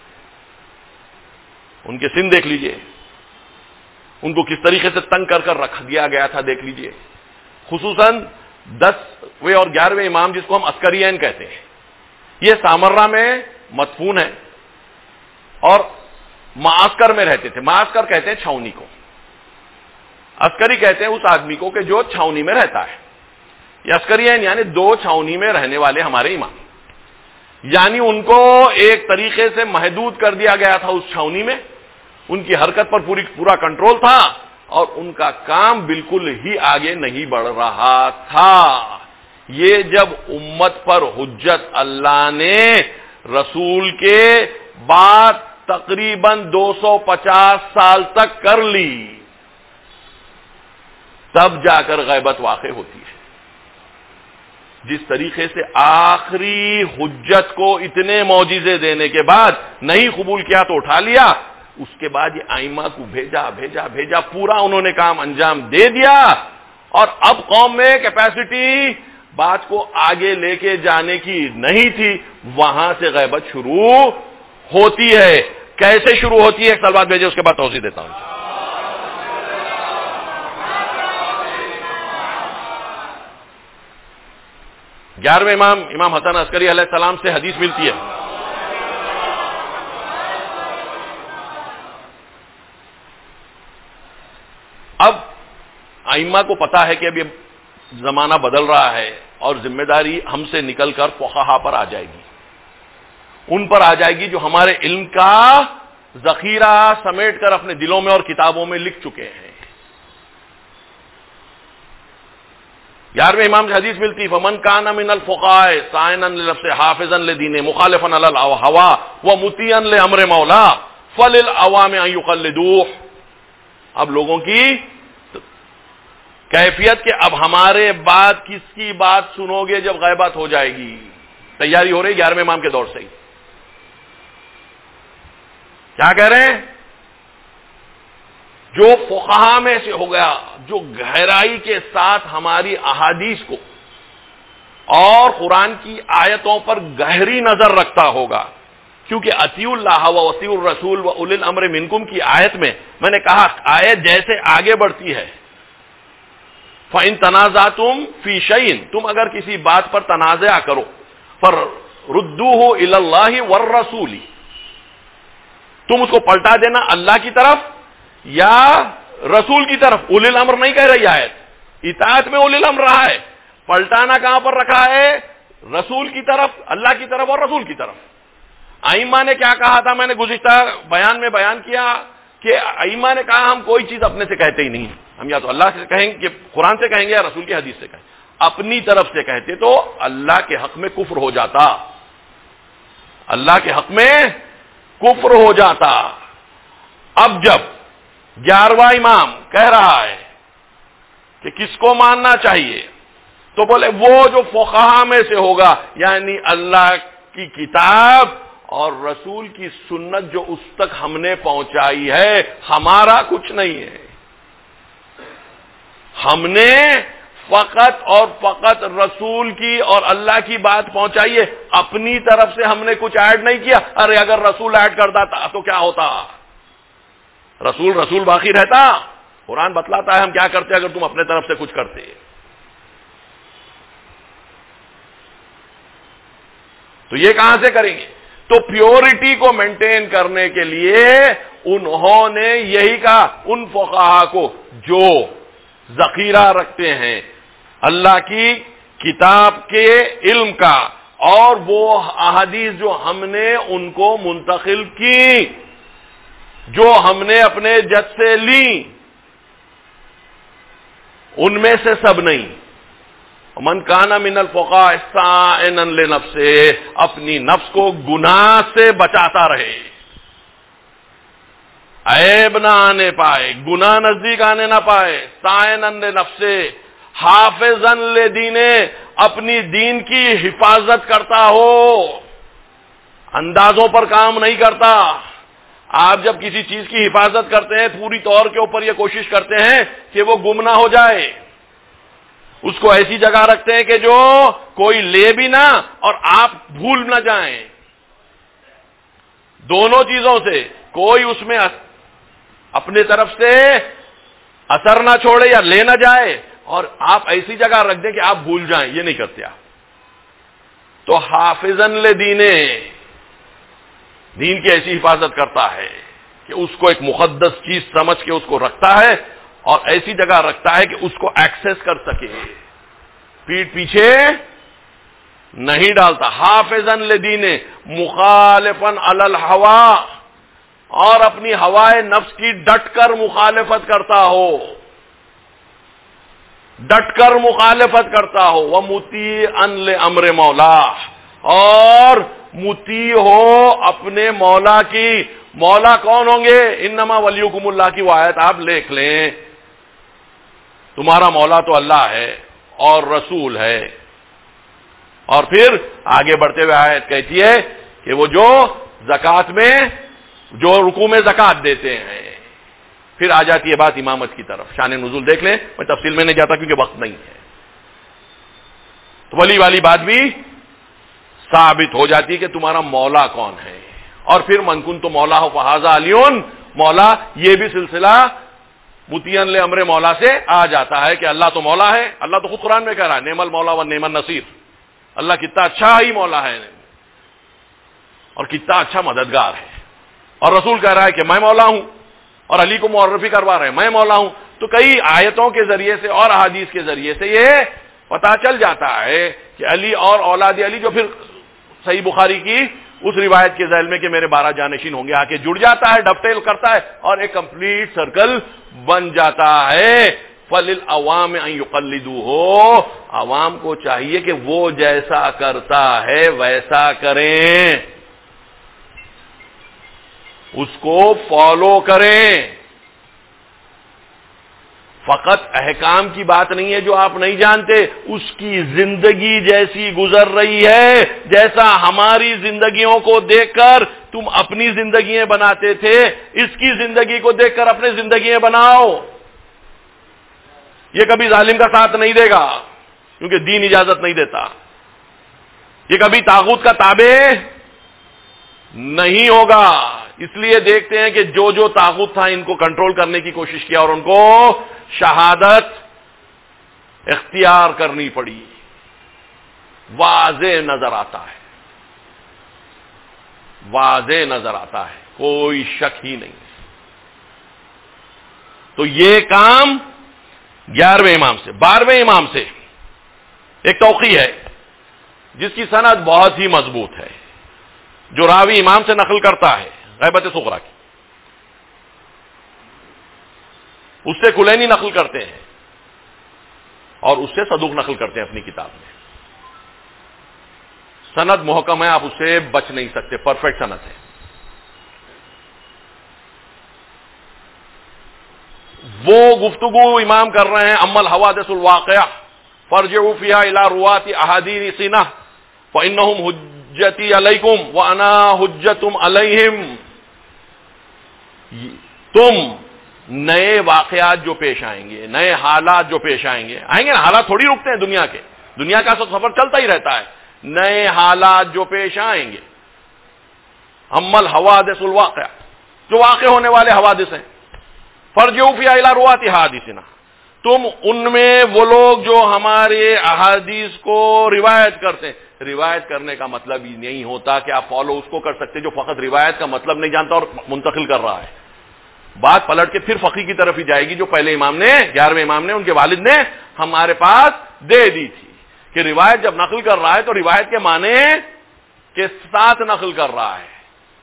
ان کے سن دیکھ لیجئے, ان کو کس طریقے سے تنگ کر کر رکھ دیا گیا تھا دیکھ لیجئے. خصوصاً دسویں اور گیارہویں امام جس کو ہم عسکرین کہتے ہیں, یہ سامرہ میں مدفون ہے اور معسکر میں رہتے تھے. معسکر کہتے ہیں چھاونی کو, عسکری کہتے ہیں اس آدمی کو کہ جو چھاونی میں رہتا ہے. یہ عسکرین یعنی دو چھاونی میں رہنے والے ہمارے امام, یعنی ان کو ایک طریقے سے محدود کر دیا گیا تھا اس چھاونی میں. ان کی حرکت پر پوری پورا کنٹرول تھا, اور ان کا کام بالکل ہی آگے نہیں بڑھ رہا تھا. یہ جب امت پر حجت اللہ نے رسول کے بعد تقریباً دو سو پچاس سال تک کر لی, تب جا کر غیبت واقع ہوتی ہے. جس طریقے سے آخری حجت کو اتنے معجزے دینے کے بعد نہیں قبول کیا تو اٹھا لیا, اس کے بعد یہ ائمہ کو بھیجا بھیجا بھیجا پورا انہوں نے کام انجام دے دیا. اور اب قوم میں کیپیسٹی بات کو آگے لے کے جانے کی نہیں تھی, وہاں سے غیبت شروع ہوتی ہے. کیسے شروع ہوتی ہے ایک سال بعد بھیجے, اس کے بعد توضیح دیتا ہوں. گیارہویں امام امام حسن عسکری علیہ السلام سے حدیث ملتی ہے. اب ائمہ کو پتا ہے کہ اب یہ زمانہ بدل رہا ہے اور ذمہ داری ہم سے نکل کر فقہا پر آ جائے گی, ان پر آ جائے گی جو ہمارے علم کا ذخیرہ سمیٹ کر اپنے دلوں میں اور کتابوں میں لکھ چکے ہیں. گیارہویں امام سے حدیث ملتی, فمن کان من الفقهاء صائنا لنفسه حافظا لدینه مخالفا علی الهوى ومطیعا لامر مولا فللعوام ان یقلدوه. اب لوگوں کی کیفیت کہ اب ہمارے بعد کس کی بات سنو گے جب غیبت ہو جائے گی. تیاری ہو رہی گیارہویں امام کے دور سے ہی. کیا کہہ رہے ہیں؟ جو فقہا میں سے ہو گیا, جو گہرائی کے ساتھ ہماری احادیث کو اور قرآن کی آیتوں پر گہری نظر رکھتا ہوگا, کیونکہ اطیعوا اللہ و اطیعوا الرسول و اولی الامر منکم کی آیت میں میں نے کہا آیت جیسے آگے بڑھتی ہے, فَإِن تَنَازَعْتُمْ فِي شَيْءٍ, تم اگر کسی بات پر تنازع کرو, فَرُدُّوهُ إِلَى اللَّهِ وَالرَّسُولِ, تم اس کو پلٹا دینا اللہ کی طرف یا رسول کی طرف. اولی الامر نہیں کہہ رہی آیت, اطاعت میں اولی الامر رہا ہے, پلٹانا کہاں پر رکھا ہے؟ رسول کی طرف, اللہ کی طرف اور رسول کی طرف. ائمہ نے کیا کہا تھا؟ میں نے گزشتہ بیان میں بیان کیا کہ ائمہ نے کہا ہم کوئی چیز اپنے سے کہتے ہی نہیں، ہم یا تو اللہ سے کہیں گے، قرآن سے کہیں گے، یا رسول کی حدیث سے کہیں. اپنی طرف سے کہتے تو اللہ کے حق میں کفر ہو جاتا، اللہ کے حق میں کفر ہو جاتا. اب جب گیارہواں امام کہہ رہا ہے کہ کس کو ماننا چاہیے، تو بولے وہ جو فقہا میں سے ہوگا، یعنی اللہ کی کتاب اور رسول کی سنت جو اس تک ہم نے پہنچائی ہے، ہمارا کچھ نہیں ہے. ہم نے فقط اور فقط رسول کی اور اللہ کی بات پہنچائی ہے، اپنی طرف سے ہم نے کچھ ایڈ نہیں کیا. ارے اگر رسول ایڈ کر دیتا تو کیا ہوتا؟ رسول رسول باقی رہتا. قرآن بتلاتا ہے ہم کیا کرتے اگر تم اپنے طرف سے کچھ کرتے. تو یہ کہاں سے کریں گے؟ تو پیورٹی کو مینٹین کرنے کے لیے انہوں نے یہی کہا ان فقہا کو جو ذخیرہ رکھتے ہیں اللہ کی کتاب کے علم کا اور وہ احادیث جو ہم نے ان کو منتقل کی، جو ہم نے اپنے جد سے لی، ان میں سے سب نہیں. من کان من الفقهاء استعانا لنفسه، اپنی نفس کو گناہ سے بچاتا رہے، عیب نہ آنے پائے، گناہ نزدیک آنے نہ پائے. استعانا لنفسه حافظا لدینه، اپنی دین کی حفاظت کرتا ہو، اندازوں پر کام نہیں کرتا. آپ جب کسی چیز کی حفاظت کرتے ہیں پوری طور کے اوپر یہ کوشش کرتے ہیں کہ وہ گم نہ ہو جائے، اس کو ایسی جگہ رکھتے ہیں کہ جو کوئی لے بھی نہ اور آپ بھول نہ جائیں. دونوں چیزوں سے کوئی اس میں اپنے طرف سے اثر نہ چھوڑے یا لے نہ جائے، اور آپ ایسی جگہ رکھ دیں کہ آپ بھول جائیں. یہ نہیں کرتے آپ. تو حافظاً لدینے، دین کی ایسی حفاظت کرتا ہے کہ اس کو ایک مقدس چیز سمجھ کے اس کو رکھتا ہے اور ایسی جگہ رکھتا ہے کہ اس کو ایکسس کر سکے، پیٹ پیچھے نہیں ڈالتا. حافظاً لدینے مخالفاً علی الہوا، اور اپنی ہوائے نفس کی ڈٹ کر مخالفت کرتا ہو، ڈٹ کر مخالفت کرتا ہو. وَمُطِيعًا لِأَمْرِ مَوْلَاهُ، اور مطیع ہو اپنے مولا کی. مولا کون ہوں گے؟ انما ولیکم اللہ کی وہ آیت آپ لکھ لیں. تمہارا مولا تو اللہ ہے اور رسول ہے. اور پھر آگے بڑھتے ہوئے آیت کہتی ہے کہ وہ جو زکات میں جو رکوع میں زکات دیتے ہیں. پھر آ جاتی ہے بات امامت کی طرف. شان نزول دیکھ لیں، میں تفصیل میں نہیں جاتا کیونکہ وقت نہیں ہے. تو ولی والی بات بھی ثابت ہو جاتی ہے کہ تمہارا مولا کون ہے. اور پھر من کنت مولا ہو فہذا علی مولا، یہ بھی سلسلہ مطیعاً لامر مولا سے آ جاتا ہے کہ اللہ تو مولا ہے. اللہ تو خود قرآن میں کہہ رہا ہے نعم المولا و نعم النصیر، اللہ کتنا اچھا ہی مولا ہے اور کتنا اچھا مددگار ہے. اور رسول کہہ رہا ہے کہ میں مولا ہوں، اور علی کو معرفی کروا رہے ہیں میں مولا ہوں. تو کئی آیتوں کے ذریعے سے اور احادیث کے ذریعے سے یہ پتا چل جاتا ہے کہ علی اور اولاد علی، جو پھر صحیح بخاری کی اس روایت کے ذیل میں کہ میرے بارہ جانشین ہوں گے آ کے جڑ جاتا ہے، ڈفٹیل کرتا ہے اور ایک کمپلیٹ سرکل بن جاتا ہے. فَلِلْعَوَامِ أَن يُقَلِّدُوهُ، عوام کو چاہیے کہ وہ جیسا کرتا ہے ویسا کریں، اس کو فالو کریں. فقط احکام کی بات نہیں ہے جو آپ نہیں جانتے، اس کی زندگی جیسی گزر رہی ہے، جیسا ہماری زندگیوں کو دیکھ کر تم اپنی زندگیاں بناتے تھے، اس کی زندگی کو دیکھ کر اپنی زندگیاں بناؤ. یہ کبھی ظالم کا ساتھ نہیں دے گا کیونکہ دین اجازت نہیں دیتا. یہ کبھی طاغوت کا تابع نہیں ہوگا. اس لیے دیکھتے ہیں کہ جو جو طاغوت تھا ان کو کنٹرول کرنے کی کوشش کیا اور ان کو شہادت اختیار کرنی پڑی. واضح نظر آتا ہے، واضح نظر آتا ہے، کوئی شک ہی نہیں. تو یہ کام گیارہویں امام سے. بارہویں امام سے ایک توقیع ہے جس کی سند بہت ہی مضبوط ہے. جو راوی امام سے نقل کرتا ہے غیبت صغریٰ کی، اس سے کلینی نقل کرتے ہیں اور اس سے صدوق نقل کرتے ہیں اپنی کتاب میں. سند محکم ہے، آپ اس سے بچ نہیں سکتے، پرفیکٹ سند ہے. وہ گفتگو امام کر رہے ہیں اما الحوادث الواقعہ فرجعوا فيها الى رواة احاديثنا فانهم حجتي عليكم وانا حجتم عليهم. تم نئے واقعات جو پیش آئیں گے، نئے حالات جو پیش آئیں گے، آئیں گے نا، حالات تھوڑی رکتے ہیں دنیا کے، دنیا کا سفر چلتا ہی رہتا ہے. نئے حالات جو پیش آئیں گے، اما الحوادث الواقعہ، جو واقع ہونے والے حوادث ہیں، فرجعوا فيها الى رواة احاديثنا، تم ان میں وہ لوگ جو ہمارے احادیث کو روایت کرتے ہیں. روایت کرنے کا مطلب یہ نہیں ہوتا کہ آپ فالو اس کو کر سکتے جو فقط روایت کا مطلب نہیں جانتا اور منتقل کر رہا ہے. بات پلٹ کے پھر فقی کی طرف ہی جائے گی جو پہلے امام نے، گیارہویں امام نے، ان کے والد نے ہمارے پاس دے دی تھی کہ روایت جب نقل کر رہا ہے تو روایت کے معنی کے ساتھ نقل کر رہا ہے.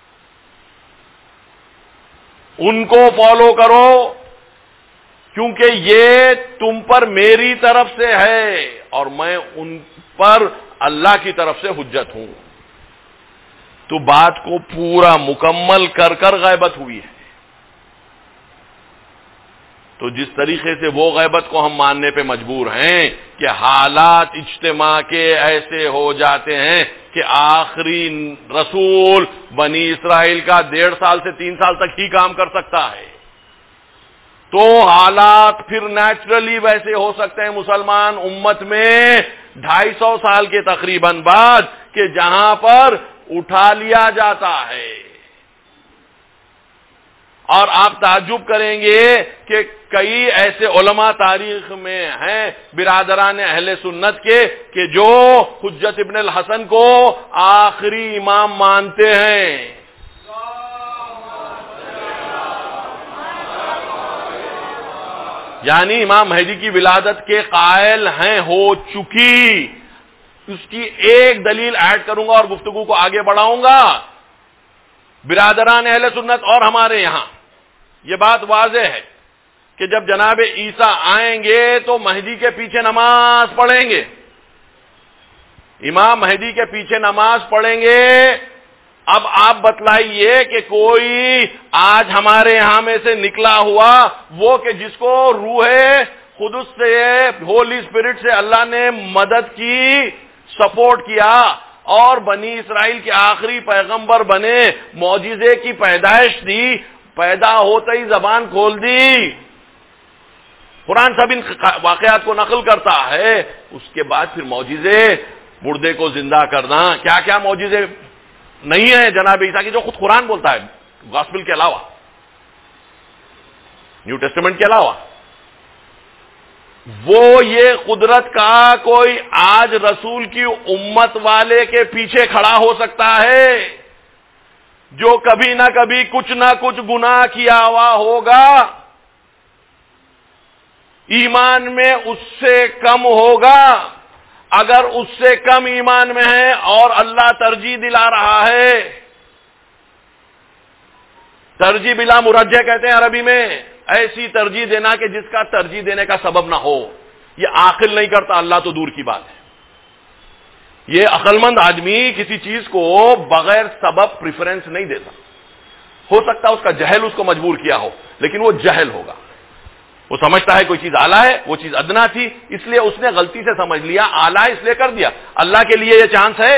ان کو فالو کرو کیونکہ یہ تم پر میری طرف سے ہے اور میں ان پر اللہ کی طرف سے حجت ہوں. تو بات کو پورا مکمل کر کر غیبت ہوئی ہے. تو جس طریقے سے وہ غیبت کو ہم ماننے پہ مجبور ہیں کہ حالات اجتماع کے ایسے ہو جاتے ہیں کہ آخری رسول بنی اسرائیل کا ڈیڑھ سال سے تین سال تک ہی کام کر سکتا ہے، تو حالات پھر نیچرلی ویسے ہو سکتے ہیں مسلمان امت میں ڈھائی سو سال کے تقریباً بعد کہ جہاں پر اٹھا لیا جاتا ہے. اور آپ تعجب کریں گے کہ کئی ایسے علماء تاریخ میں ہیں برادران اہل سنت کے کہ جو حجت ابن الحسن کو آخری امام مانتے ہیں. یعنی امام مہدی کی ولادت کے قائل ہیں، ہو چکی. اس کی ایک دلیل ایڈ کروں گا اور گفتگو کو آگے بڑھاؤں گا. برادران اہل سنت اور ہمارے یہاں یہ بات واضح ہے کہ جب جناب عیسیٰ آئیں گے تو مہدی کے پیچھے نماز پڑھیں گے، امام مہدی کے پیچھے نماز پڑھیں گے. اب آپ بتلائیے کہ کوئی آج ہمارے یہاں میں سے نکلا ہوا وہ کہ جس کو روح قدس سے، ہولی اسپرٹ سے اللہ نے مدد کی، سپورٹ کیا اور بنی اسرائیل کے آخری پیغمبر بنے، معجزے کی پیدائش دی، پیدا ہوتے ہی زبان کھول دی. قرآن سب ان واقعات کو نقل کرتا ہے. اس کے بعد پھر معجزے، مردے کو زندہ کرنا، کیا کیا معجزے نہیں ہے جناب عیسیٰ کی جو خود قرآن بولتا ہے، گاسپل کے علاوہ، نیو ٹیسٹمنٹ کے علاوہ. وہ یہ قدرت کا کوئی آج رسول کی امت والے کے پیچھے کھڑا ہو سکتا ہے جو کبھی نہ کبھی کچھ نہ کچھ گناہ کیا ہوا ہوگا، ایمان میں اس سے کم ہوگا. اگر اس سے کم ایمان میں ہے اور اللہ ترجیح دلا رہا ہے، ترجیح بلا مرجح کہتے ہیں عربی میں، ایسی ترجیح دینا کہ جس کا ترجیح دینے کا سبب نہ ہو، یہ عاقل نہیں کرتا، اللہ تو دور کی بات ہے. یہ عقل مند آدمی کسی چیز کو بغیر سبب پریفرنس نہیں دیتا. ہو سکتا ہے اس کا جہل اس کو مجبور کیا ہو، لیکن وہ جہل ہوگا. وہ سمجھتا ہے کوئی چیز اعلیٰ ہے، وہ چیز ادنا تھی، اس لیے اس نے غلطی سے سمجھ لیا، اعلیٰ اس لیے کر دیا. اللہ کے لیے یہ چانس ہے،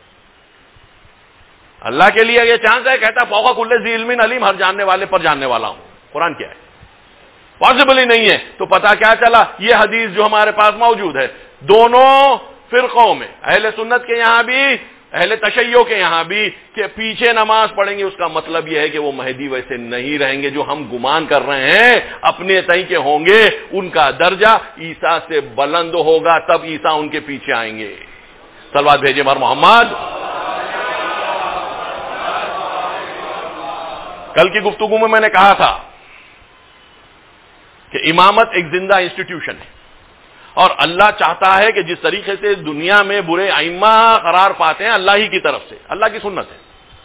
اللہ کے لیے یہ چانس ہے. کہتا فوق کل ذی علم علیم، ہر جاننے والے پر جاننے والا ہوں. قرآن کیا ہے؟ پاسبل ہی نہیں ہے. تو پتا کیا چلا؟ یہ حدیث جو ہمارے پاس موجود ہے دونوں فرقوں میں، اہل سنت کے یہاں بھی، اہل تشیع کے یہاں بھی، کہ پیچھے نماز پڑھیں گے. اس کا مطلب یہ ہے کہ وہ مہدی ویسے نہیں رہیں گے جو ہم گمان کر رہے ہیں اپنے تئیں کے ہوں گے. ان کا درجہ عیسیٰ سے بلند ہوگا، تب عیسیٰ ان کے پیچھے آئیں گے. صلوات بھیجے مر محمد. کل کی گفتگو میں میں نے کہا تھا کہ امامت ایک زندہ انسٹیٹیوشن ہے اور اللہ چاہتا ہے کہ جس طریقے سے دنیا میں برے ائمہ قرار پاتے ہیں اللہ ہی کی طرف سے، اللہ کی سنت ہے.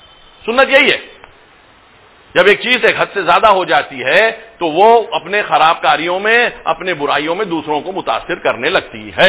سنت یہی ہے، جب ایک چیز ایک حد سے زیادہ ہو جاتی ہے تو وہ اپنے خراب کاریوں میں، اپنے برائیوں میں دوسروں کو متاثر کرنے لگتی ہے.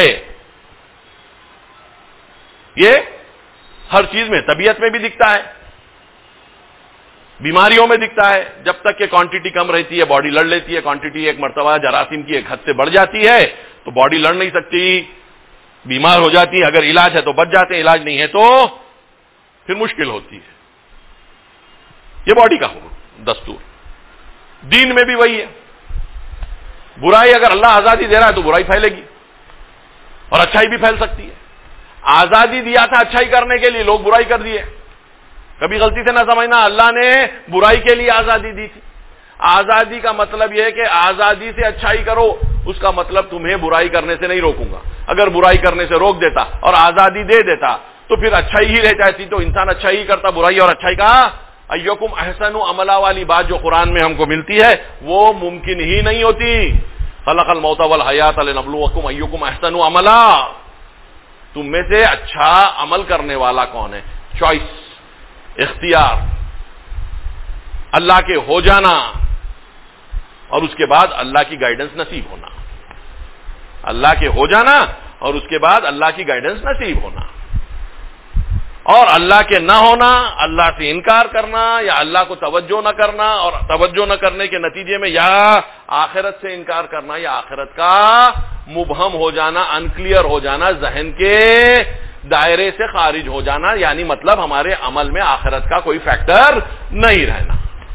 یہ ہر چیز میں، طبیعت میں بھی دکھتا ہے، بیماریوں میں دکھتا ہے. جب تک کہ کوانٹٹی کم رہتی ہے باڈی لڑ لیتی ہے، کوانٹٹی ایک مرتبہ جراثیم کی ایک حد سے بڑھ جاتی ہے تو باڈی لڑ نہیں سکتی، بیمار ہو جاتی ہے. اگر علاج ہے تو بچ جاتے ہیں، علاج نہیں ہے تو پھر مشکل ہوتی ہے. یہ باڈی کا دستور. دین میں بھی وہی ہے. برائی اگر اللہ آزادی دے رہا ہے تو برائی پھیلے گی اور اچھائی بھی پھیل سکتی ہے. آزادی دیا تھا اچھائی کرنے کے لیے، لوگ برائی کر دیے. کبھی غلطی سے نہ سمجھنا، اللہ نے برائی کے لیے آزادی دی تھی. آزادی کا مطلب یہ ہے کہ آزادی سے اچھائی کرو، اس کا مطلب تمہیں برائی کرنے سے نہیں روکوں گا. اگر برائی کرنے سے روک دیتا اور آزادی دے دیتا تو پھر اچھائی ہی رہ جاتی، تو انسان اچھائی ہی کرتا. برائی اور اچھائی کا ایکم احسن عملا والی بات جو قرآن میں ہم کو ملتی ہے وہ ممکن ہی نہیں ہوتی. خلق الموت والحیات لنبلوکم ایکم احسن عملا. تم میں سے اچھا عمل کرنے والا کون ہے؟ چوائس، اختیار، اللہ کے ہو جانا اور اس کے بعد اللہ کی گائیڈنس نصیب ہونا. اللہ کے ہو جانا اور اس کے بعد اللہ کی گائیڈنس نصیب ہونا. اور اللہ کے نہ ہونا، اللہ سے انکار کرنا یا اللہ کو توجہ نہ کرنا، اور توجہ نہ کرنے کے نتیجے میں یا آخرت سے انکار کرنا یا آخرت کا مبہم ہو جانا، انکلیئر ہو جانا، ذہن کے دائرے سے خارج ہو جانا، یعنی مطلب ہمارے عمل میں آخرت کا کوئی فیکٹر نہیں رہنا.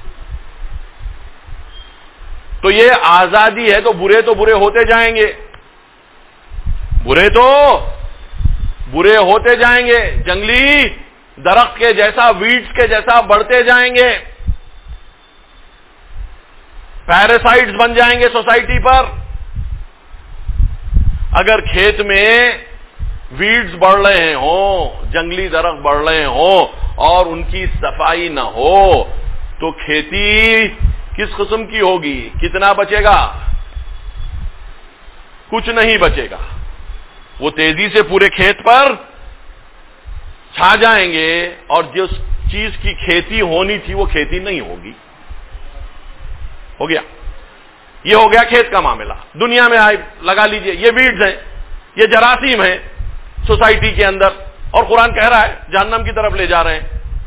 تو یہ آزادی ہے تو برے تو برے ہوتے جائیں گے، برے تو برے ہوتے جائیں گے، جنگلی درخت کے جیسا، ویڈز کے جیسا بڑھتے جائیں گے، پیراسائٹس بن جائیں گے سوسائٹی پر. اگر کھیت میں ویڈز بڑھ رہے ہوں، جنگلی درخت بڑھ رہے ہوں اور ان کی صفائی نہ ہو تو کھیتی کس قسم کی ہوگی؟ کتنا بچے گا؟ کچھ نہیں بچے گا. وہ تیزی سے پورے کھیت پر چھا جائیں گے اور جس چیز کی کھیتی ہونی تھی وہ کھیتی نہیں ہوگی. ہو گیا، یہ ہو گیا کھیت کا معاملہ. دنیا میں آئے لگا لیجئے، یہ ویڈز ہیں، یہ جراثیم ہیں سوسائٹی کے اندر، اور قرآن کہہ رہا ہے جہنم کی طرف لے جا رہے ہیں.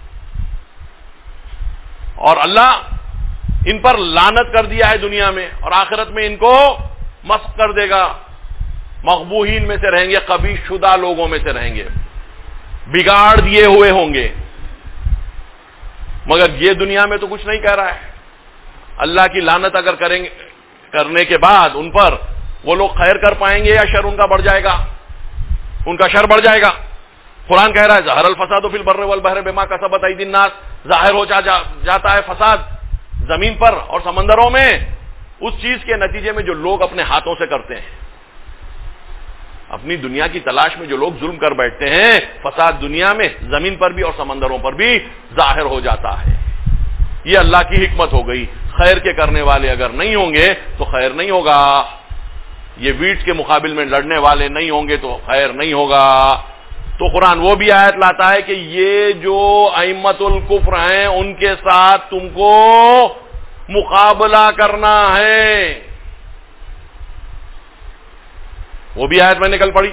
اور اللہ ان پر لعنت کر دیا ہے دنیا میں، اور آخرت میں ان کو مسخ کر دے گا. مقبوحین میں سے رہیں گے، قبیح شدہ لوگوں میں سے رہیں گے، بگاڑ دیے ہوئے ہوں گے. مگر یہ دنیا میں تو کچھ نہیں کہہ رہا ہے. اللہ کی لعنت اگر کریں گے، کرنے کے بعد ان پر وہ لوگ خیر کر پائیں گے یا شر ان کا بڑھ جائے گا؟ ان کا شر بڑھ جائے گا. قرآن کہہ رہا ہے ظہر الفساد فی البر والبحر بما کسبت ایدی الناس. ظاہر ہو جا جاتا ہے فساد زمین پر اور سمندروں میں اس چیز کے نتیجے میں جو لوگ اپنے ہاتھوں سے کرتے ہیں. اپنی دنیا کی تلاش میں جو لوگ ظلم کر بیٹھتے ہیں، فساد دنیا میں زمین پر بھی اور سمندروں پر بھی ظاہر ہو جاتا ہے. یہ اللہ کی حکمت ہو گئی. خیر کے کرنے والے اگر نہیں ہوں گے تو خیر نہیں ہوگا. یہ ویڈ کے مقابل میں لڑنے والے نہیں ہوں گے تو خیر نہیں ہوگا. تو قرآن وہ بھی آیت لاتا ہے کہ یہ جو ائمۃ الکفر ہیں ان کے ساتھ تم کو مقابلہ کرنا ہے. وہ بھی آیت میں نکل پڑی.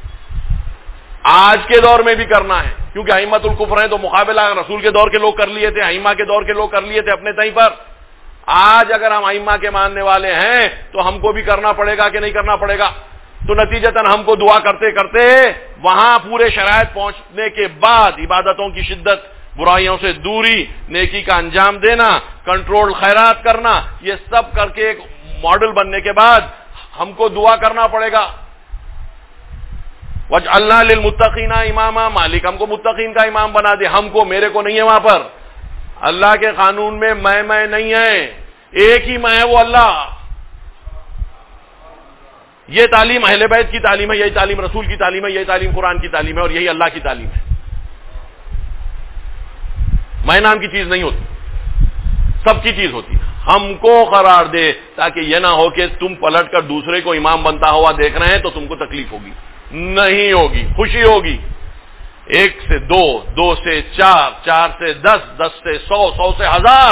آج کے دور میں بھی کرنا ہے کیونکہ ائمۃ الکفر ہیں تو مقابلہ رسول کے دور کے لوگ کر لیے تھے، ائمہ کے دور کے لوگ کر لیے تھے اپنے تئیں پر. آج اگر ہم ائمہ کے ماننے والے ہیں تو ہم کو بھی کرنا پڑے گا کہ نہیں کرنا پڑے گا؟ تو نتیجتاً ہم کو دعا کرتے کرتے وہاں پورے شرائط پہنچنے کے بعد عبادتوں کی شدت، برائیوں سے دوری، نیکی کا انجام دینا، کنٹرول خیرات کرنا، یہ سب کر کے ایک ماڈل بننے کے بعد ہم کو دعا کرنا پڑے گا. وَجْعَلْنَا لِلْمُتَّقِينَ إِمَامًا. مالک ہم کو متقین کا امام بنا دے. ہم کو، میرے کو نہیں ہے وہاں پر. اللہ کے قانون میں میں میں نہیں ہے، ایک ہی میں ہے وہ اللہ. یہ تعلیم اہل بیت کی تعلیم ہے، یہی تعلیم رسول کی تعلیم ہے، یہی تعلیم قرآن کی تعلیم ہے اور یہی اللہ کی تعلیم ہے. میں نام کی چیز نہیں ہوتی، سب کی چیز ہوتی ہے. ہم کو قرار دے تاکہ یہ نہ ہو کہ تم پلٹ کر دوسرے کو امام بنتا ہوا دیکھ رہے ہیں تو تم کو تکلیف ہوگی. نہیں ہوگی، خوشی ہوگی. ایک سے دو، دو سے چار، چار سے دس، دس سے سو، سو سے ہزار.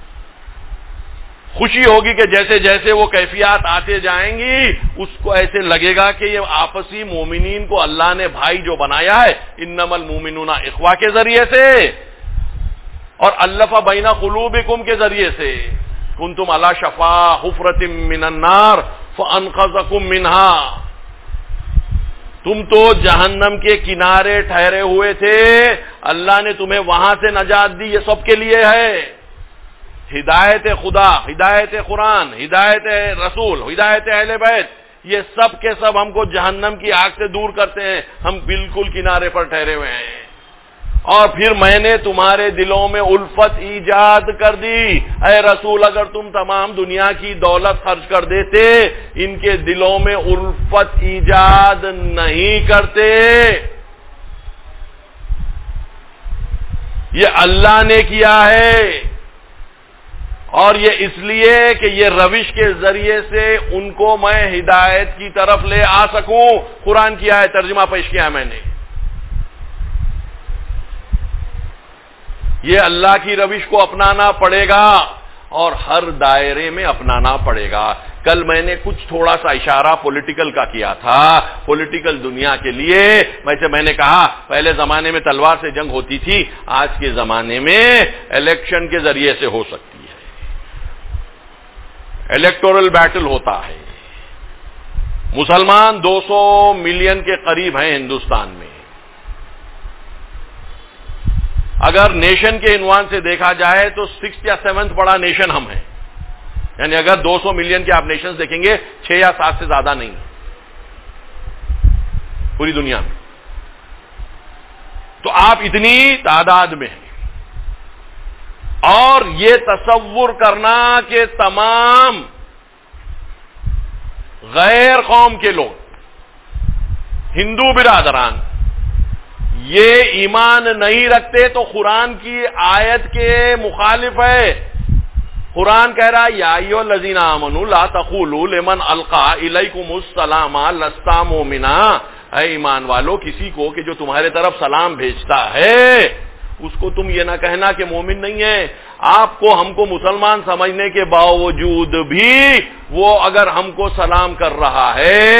خوشی ہوگی کہ جیسے جیسے وہ کیفیات آتے جائیں گی اس کو ایسے لگے گا کہ یہ آپسی مومنین کو اللہ نے بھائی جو بنایا ہے انما المومنون اخوہ کے ذریعے سے اور الف بین قلوبکم کے ذریعے سے. کنتم علی شفا حفرۃ من النار فانقذکم منها. تم تو جہنم کے کنارے ٹھہرے ہوئے تھے، اللہ نے تمہیں وہاں سے نجات دی. یہ سب کے لیے ہے. ہدایت خدا، ہدایت قرآن، ہدایت رسول، ہدایت اہل بیت، یہ سب کے سب ہم کو جہنم کی آگ سے دور کرتے ہیں. ہم بالکل کنارے پر ٹھہرے ہوئے ہیں. اور پھر میں نے تمہارے دلوں میں الفت ایجاد کر دی. اے رسول، اگر تم تمام دنیا کی دولت خرچ کر دیتے ان کے دلوں میں الفت ایجاد نہیں کرتے. یہ اللہ نے کیا ہے، اور یہ اس لیے کہ یہ روش کے ذریعے سے ان کو میں ہدایت کی طرف لے آ سکوں. قرآن کی آیت ترجمہ پیش کیا میں نے. یہ اللہ کی روش کو اپنانا پڑے گا اور ہر دائرے میں اپنانا پڑے گا. کل میں نے کچھ تھوڑا سا اشارہ پولیٹیکل کا کیا تھا. پولیٹیکل دنیا کے لیے ویسے میں نے کہا پہلے زمانے میں تلوار سے جنگ ہوتی تھی، آج کے زمانے میں الیکشن کے ذریعے سے ہو سکتی ہے. الیکٹورل بیٹل ہوتا ہے. مسلمان دو سو ملین کے قریب ہیں ہندوستان میں. اگر نیشن کے عنوان سے دیکھا جائے تو سکس یا سیونتھ بڑا نیشن ہم ہیں. یعنی اگر دو سو ملین کے آپ نیشنز دیکھیں گے چھ یا سات سے زیادہ نہیں پوری دنیا میں. تو آپ اتنی تعداد میں ہیں اور یہ تصور کرنا کہ تمام غیر قوم کے لوگ، ہندو برادران یہ ایمان نہیں رکھتے تو قرآن کی آیت کے مخالف ہے. قرآن کہہ رہا یا ایھا الذین آمنوا لا تقولوا لمن القى الیکم السلام لست مؤمنا. اے ایمان والو، کسی کو کہ جو تمہارے طرف سلام بھیجتا ہے اس کو تم یہ نہ کہنا کہ مومن نہیں ہے. آپ کو ہم کو مسلمان سمجھنے کے باوجود بھی وہ اگر ہم کو سلام کر رہا ہے،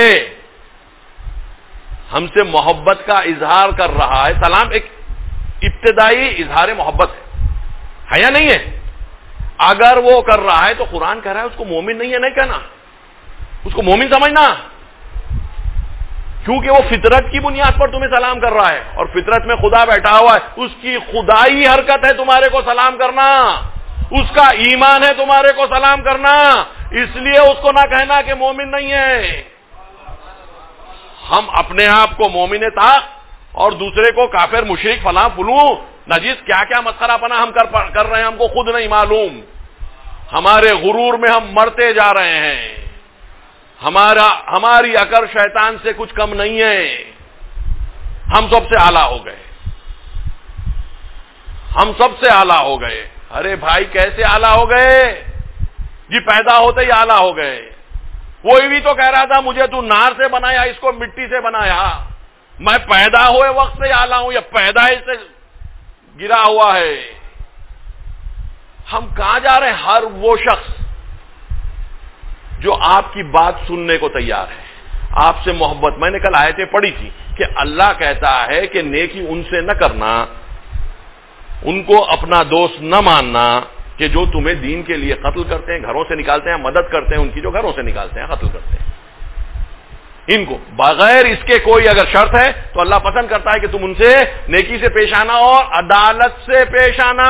ہم سے محبت کا اظہار کر رہا ہے. سلام ایک ابتدائی اظہار محبت ہے یا نہیں ہے؟ اگر وہ کر رہا ہے تو قرآن کہہ رہا ہے اس کو مومن نہیں ہے نہیں کہنا، اس کو مومن سمجھنا، کیونکہ وہ فطرت کی بنیاد پر تمہیں سلام کر رہا ہے اور فطرت میں خدا بیٹھا ہوا ہے. اس کی خدائی حرکت ہے تمہارے کو سلام کرنا، اس کا ایمان ہے تمہارے کو سلام کرنا. اس لیے اس کو نہ کہنا کہ مومن نہیں ہے. ہم اپنے آپ کو مومن طاق اور دوسرے کو کافر مشرک فلاں فلوں نجیس کیا کیا مسخرہ پنا ہم کر کر رہے ہیں ہم کو خود نہیں معلوم. ہمارے غرور میں ہم مرتے جا رہے ہیں. ہمارا ہماری عقل شیطان سے کچھ کم نہیں ہے. ہم سب سے اعلیٰ ہو گئے، ہم سب سے اعلیٰ ہو گئے. ارے بھائی کیسے اعلیٰ ہو گئے؟ جی پیدا ہوتے ہی اعلیٰ ہو گئے. کوئی بھی تو کہہ رہا تھا مجھے تو نار سے بنایا، اس کو مٹی سے بنایا. میں پیدا ہوئے وقت سے اعلیٰ ہوں یا پیدائش سے گرا ہوا ہے؟ ہم کہاں جا رہے ہیں؟ ہر وہ شخص جو آپ کی بات سننے کو تیار ہے، آپ سے محبت. میں نے کل آیتیں پڑھی تھی کہ اللہ کہتا ہے کہ نیکی ان سے نہ کرنا، ان کو اپنا دوست نہ ماننا کہ جو تمہیں دین کے لیے قتل کرتے ہیں، گھروں سے نکالتے ہیں، مدد کرتے ہیں ان کی جو گھروں سے نکالتے ہیں، قتل کرتے ہیں. ان کو بغیر اس کے کوئی اگر شرط ہے تو اللہ پسند کرتا ہے کہ تم ان سے نیکی سے پیش آنا اور عدالت سے پیش آنا.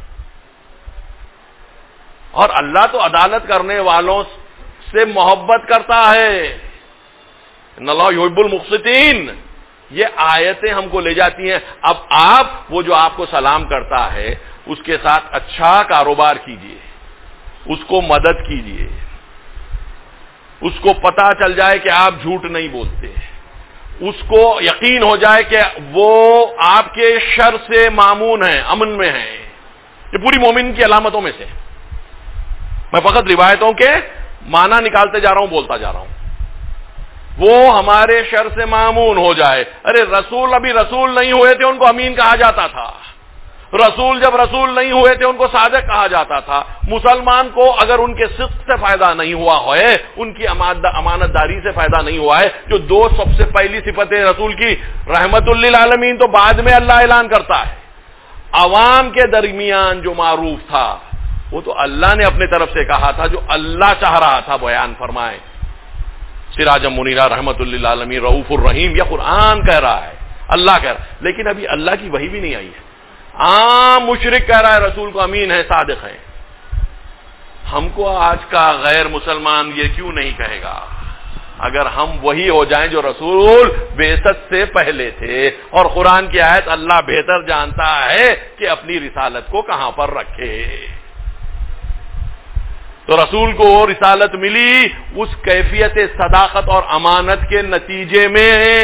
اور اللہ تو عدالت کرنے والوں سے محبت کرتا ہے. ان اللہ یحب المقسطین. یہ آیتیں ہم کو لے جاتی ہیں. اب آپ وہ جو آپ کو سلام کرتا ہے اس کے ساتھ اچھا کاروبار کیجئے، اس کو مدد کیجئے، اس کو پتا چل جائے کہ آپ جھوٹ نہیں بولتے، اس کو یقین ہو جائے کہ وہ آپ کے شر سے مامون ہیں، امن میں ہیں. یہ پوری مومن کی علامتوں میں سے. میں فقط روایتوں کے معنی نکالتے جا رہا ہوں، بولتا جا رہا ہوں. وہ ہمارے شر سے مامون ہو جائے. ارے رسول ابھی رسول نہیں ہوئے تھے ان کو امین کہا جاتا تھا. رسول جب رسول نہیں ہوئے تھے ان کو صادق کہا جاتا تھا. مسلمان کو اگر ان کے صدق سے فائدہ نہیں ہوا ہے, ان کی امانت داری سے فائدہ نہیں ہوا ہے, جو دو سب سے پہلی صفت ہے رسول کی رحمت للعالمین, تو بعد میں اللہ اعلان کرتا ہے. عوام کے درمیان جو معروف تھا وہ تو اللہ نے اپنے طرف سے کہا تھا, جو اللہ چاہ رہا تھا بیان فرمائے. سراج منیرہ رحمت للعالمین رؤوف الرحیم, یہ قرآن کہہ رہا ہے, اللہ کہہ رہا ہے. لیکن ابھی اللہ کی وحی بھی نہیں آئی ہے. عام مشرک کہہ رہا ہے رسول کو امین ہے, صادق ہے. ہم کو آج کا غیر مسلمان یہ کیوں نہیں کہے گا؟ اگر ہم وہی ہو جائیں جو رسول بعثت سے پہلے تھے, اور قرآن کی آیت اللہ بہتر جانتا ہے کہ اپنی رسالت کو کہاں پر رکھے. تو رسول کو وہ رسالت ملی اس کیفیت صداقت اور امانت کے نتیجے میں.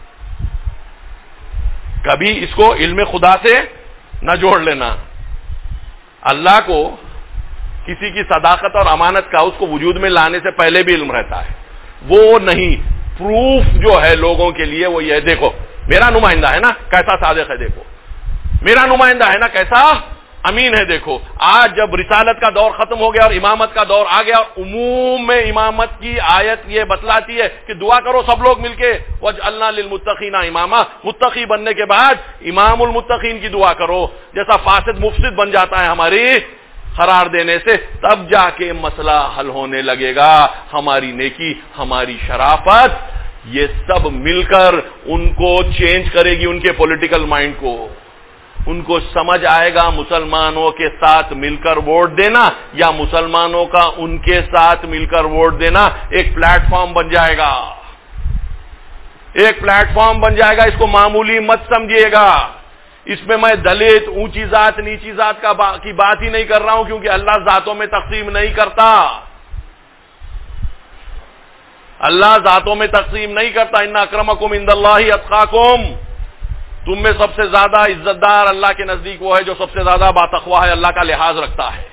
کبھی اس کو علم خدا سے نہ جوڑ لینا. اللہ کو کسی کی صداقت اور امانت کا اس کو وجود میں لانے سے پہلے بھی علم رہتا ہے. وہ نہیں, پروف جو ہے لوگوں کے لیے وہ یہ, دیکھو میرا نمائندہ ہے نا کیسا صادق ہے, دیکھو میرا نمائندہ ہے نا کیسا امین ہے. دیکھو آج جب رسالت کا دور ختم ہو گیا اور امامت کا دور آ گیا, اور عموم میں امامت کی آیت یہ بتلاتی ہے کہ دعا کرو سب لوگ مل کے, وَجْعَلْنَا لِلْمُتَّقِينَ اماما, متقی بننے کے بعد امام المتقین کی دعا کرو. جیسا فاسد مفسد بن جاتا ہے ہماری قرار دینے سے, تب جا کے مسئلہ حل ہونے لگے گا. ہماری نیکی, ہماری شرافت, یہ سب مل کر ان کو چینج کرے گی, ان کے پولیٹیکل مائنڈ کو. ان کو سمجھ آئے گا مسلمانوں کے ساتھ مل کر ووٹ دینا یا مسلمانوں کا ان کے ساتھ مل کر ووٹ دینا ایک پلیٹ فارم بن جائے گا. ایک پلیٹ فارم بن جائے گا. اس کو معمولی مت سمجھیے گا. اس میں میں دلت, اونچی ذات, نیچی ذات کا با کی بات ہی نہیں کر رہا ہوں, کیونکہ اللہ ذاتوں میں تقسیم نہیں کرتا. اللہ ذاتوں میں تقسیم نہیں کرتا. ان اکرمکم عند اللہ اتقاکم, تم میں سب سے زیادہ عزت دار اللہ کے نزدیک وہ ہے جو سب سے زیادہ باتقوا ہے, اللہ کا لحاظ رکھتا ہے.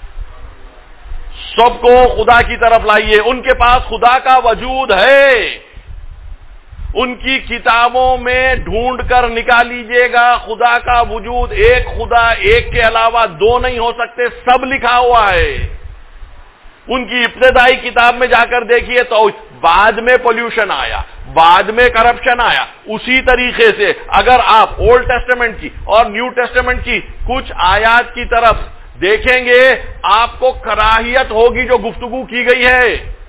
سب کو خدا کی طرف لائیے. ان کے پاس خدا کا وجود ہے, ان کی کتابوں میں ڈھونڈ کر نکال لیجئے گا. خدا کا وجود ایک خدا, ایک کے علاوہ دو نہیں ہو سکتے, سب لکھا ہوا ہے. ان کی ابتدائی کتاب میں جا کر دیکھیے تو بعد میں پولیوشن آیا, بعد میں کرپشن آیا. اسی طریقے سے اگر آپ اولڈ ٹیسٹمنٹ کی اور نیو ٹیسٹمنٹ کی کچھ آیات کی طرف دیکھیں گے, آپ کو کراہیت ہوگی جو گفتگو کی گئی ہے.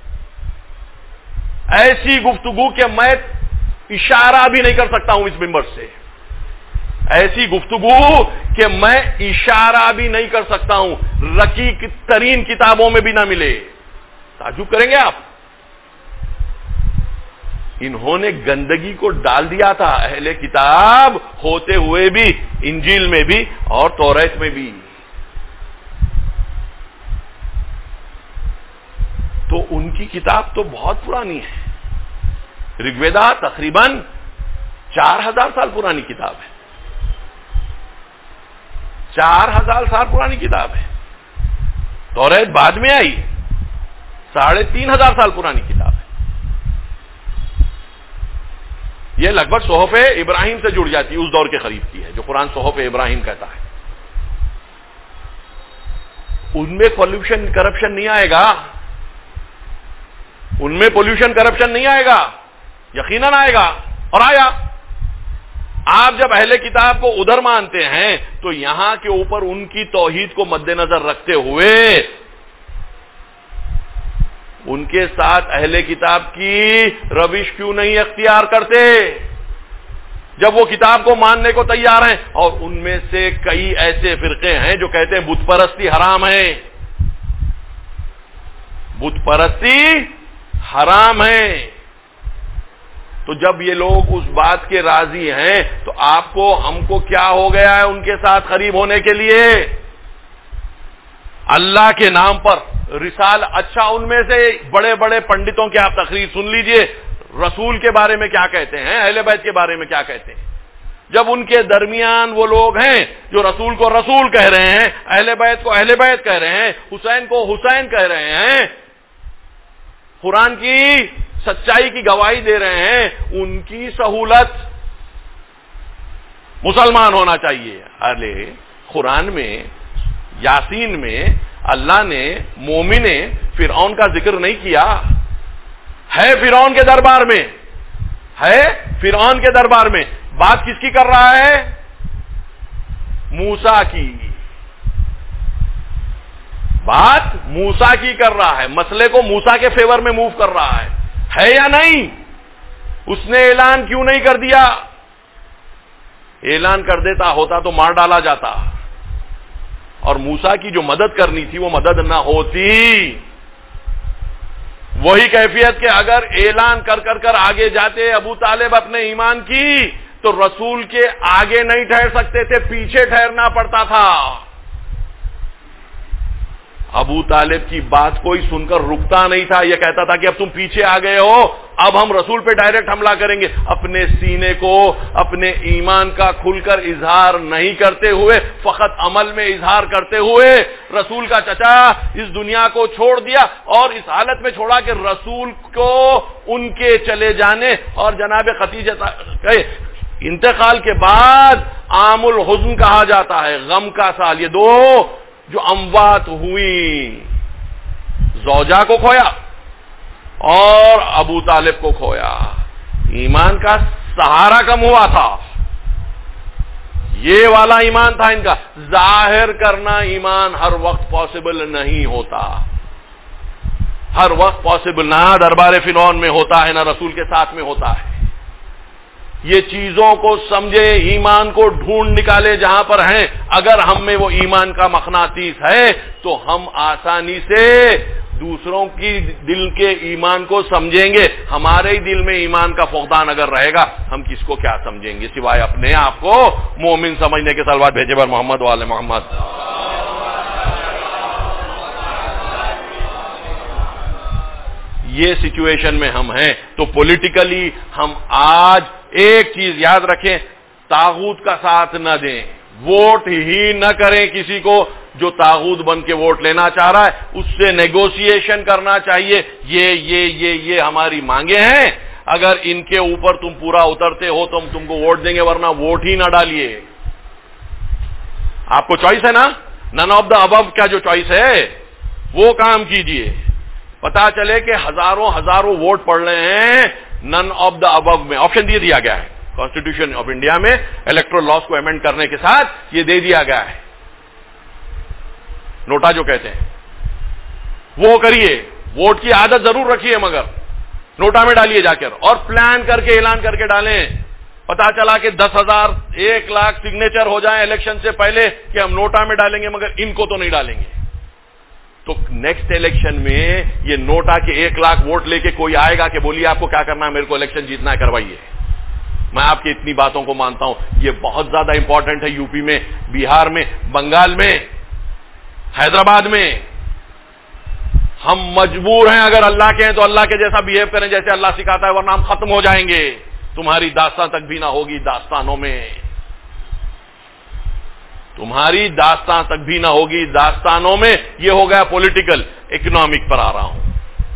ایسی گفتگو کہ میں اشارہ بھی نہیں کر سکتا ہوں اس منبر سے. ایسی گفتگو کہ میں اشارہ بھی نہیں کر سکتا ہوں, رقیق ترین کتابوں میں بھی نہ ملے. تعجب کریں گے آپ. انہوں نے گندگی کو ڈال دیا تھا اہل کتاب ہوتے ہوئے بھی, انجیل میں بھی اور توریت میں بھی. تو ان کی کتاب تو بہت پرانی ہے. رگویدا تقریباً چار ہزار سال پرانی کتاب ہے. چار ہزار سال پرانی کتاب ہے. توریت بعد میں آئی, ساڑھے تین ہزار سال پرانی کتاب ہے. یہ لگ بھگ صحف ابراہیم سے جڑ جاتی ہے, اس دور کے قریب کی ہے جو قرآن صحف ابراہیم کہتا ہے. ان میں پولوشن کرپشن نہیں آئے گا. ان میں پولوشن کرپشن نہیں آئے گا, یقیناً آئے گا, اور آیا. آپ جب اہل کتاب کو ادھر مانتے ہیں تو یہاں کے اوپر ان کی توحید کو مد نظر رکھتے ہوئے ان کے ساتھ اہل کتاب کی روش کیوں نہیں اختیار کرتے جب وہ کتاب کو ماننے کو تیار ہیں؟ اور ان میں سے کئی ایسے فرقے ہیں جو کہتے ہیں بت پرستی حرام ہے. بت پرستی حرام ہے. تو جب یہ لوگ اس بات کے راضی ہیں تو آپ کو ہم کو کیا ہو گیا ہے ان کے ساتھ قریب ہونے کے لیے؟ اللہ کے نام پر رسال. اچھا, ان میں سے بڑے بڑے پنڈتوں کی آپ تقریر سن لیجئے, رسول کے بارے میں کیا کہتے ہیں, اہل بیت کے بارے میں کیا کہتے ہیں. جب ان کے درمیان وہ لوگ ہیں جو رسول کو رسول کہہ رہے ہیں, اہل بیت کو اہل بیت کہہ رہے ہیں, حسین کو حسین کہہ رہے ہیں, قرآن کی سچائی کی گواہی دے رہے ہیں، ان کی سہولت مسلمان ہونا چاہیے۔ ارے قرآن میں یاسین میں اللہ نے مومن فرعون کا ذکر نہیں کیا؟ ہے فرعون کے دربار میں، ہے فرعون کے دربار میں، بات کس کی کر رہا ہے؟ موسیٰ کی، بات موسیٰ کی کر رہا ہے، مسئلے کو موسیٰ کے فیور میں موو کر رہا ہے ہے یا نہیں؟ اس نے اعلان کیوں نہیں کر دیا؟ اعلان کر دیتا ہوتا تو مار ڈالا جاتا، اور موسیٰ کی جو مدد کرنی تھی وہ مدد نہ ہوتی۔ وہی کیفیت کہ اگر اعلان کر کر کر آگے جاتے ابو طالب اپنے ایمان کی، تو رسول کے آگے نہیں ٹھہر سکتے تھے، پیچھے ٹھہرنا پڑتا تھا۔ ابو طالب کی بات کوئی سن کر رکتا نہیں تھا، یہ کہتا تھا کہ اب تم پیچھے آ گئے ہو، اب ہم رسول پہ ڈائریکٹ حملہ کریں گے۔ اپنے سینے کو اپنے ایمان کا کھل کر اظہار نہیں کرتے ہوئے، فقط عمل میں اظہار کرتے ہوئے رسول کا چچا اس دنیا کو چھوڑ دیا، اور اس حالت میں چھوڑا کہ رسول کو ان کے چلے جانے اور جناب خدیجہ کے انتقال کے بعد عام الحزن کہا جاتا ہے، غم کا سال۔ یہ دو جو اموات ہوئی، زوجہ کو کھویا اور ابو طالب کو کھویا، ایمان کا سہارا کم ہوا تھا، یہ والا ایمان تھا ان کا۔ ظاہر کرنا ایمان ہر وقت پاسبل نہیں ہوتا، ہر وقت پاسبل نہ دربار فرعون میں ہوتا ہے، نہ رسول کے ساتھ میں ہوتا ہے۔ یہ چیزوں کو سمجھے، ایمان کو ڈھونڈ نکالے جہاں پر ہیں۔ اگر ہم میں وہ ایمان کا مقناطیس ہے تو ہم آسانی سے دوسروں کی دل کے ایمان کو سمجھیں گے۔ ہمارے ہی دل میں ایمان کا فقدان اگر رہے گا، ہم کس کو کیا سمجھیں گے سوائے اپنے آپ کو مومن سمجھنے کے۔ صلوات بھیجے پر محمد و آل محمد۔ یہ سچویشن میں ہم ہیں تو پولیٹیکلی ہم آج ایک چیز یاد رکھیں، طاغوت کا ساتھ نہ دیں، ووٹ ہی نہ کریں کسی کو جو طاغوت بن کے ووٹ لینا چاہ رہا ہے، اس سے نیگوسیشن کرنا چاہیے۔ یہ یہ یہ یہ ہماری مانگیں ہیں، اگر ان کے اوپر تم پورا اترتے ہو تو ہم تم کو ووٹ دیں گے، ورنہ ووٹ ہی نہ ڈالیے۔ آپ کو چوائس ہے نا، نن آف دا ابو کا جو چوائس ہے وہ کام کیجئے۔ پتا چلے کہ ہزاروں ہزاروں ووٹ پڑ رہے ہیں نن آف دا ابو میں، آپشن دے دیا گیا ہے کانسٹیٹیوشن آف انڈیا میں، الیکٹرل لاس کو امینڈ کرنے کے ساتھ یہ دے دیا گیا ہے، نوٹا جو کہتے ہیں وہ کریے۔ ووٹ کی عادت ضرور رکھیے، مگر نوٹا میں ڈالیے جا کر، اور پلان کر کے اعلان کر کے ڈالیں۔ پتا چلا کہ دس ہزار ایک لاکھ سگنیچر ہو جائیں الیکشن سے پہلے کہ ہم نوٹا میں ڈالیں گے مگر ان کو تو نہیں ڈالیں گے، تو نیکسٹ الیکشن میں یہ نوٹا کے ایک لاکھ ووٹ لے کے کوئی آئے گا کہ بولیے آپ کو کیا کرنا ہے، میرے کو الیکشن جیتنا ہے، کروائیے۔ میں آپ کی اتنی باتوں کو مانتا ہوں، یہ بہت زیادہ امپورٹنٹ ہے۔ یو پی میں، بہار میں، بنگال میں، حیدرآباد میں ہم مجبور ہیں، اگر اللہ کے ہیں تو اللہ کے جیسا بہیو کریں جیسے اللہ سکھاتا ہے، ورنہ ہم ختم ہو جائیں گے، تمہاری داستان تک بھی نہ ہوگی داستانوں میں، تمہاری داستان تک بھی نہ ہوگی داستانوں میں۔ یہ ہو گیا پولیٹیکل۔ اکنامک پر آ رہا ہوں۔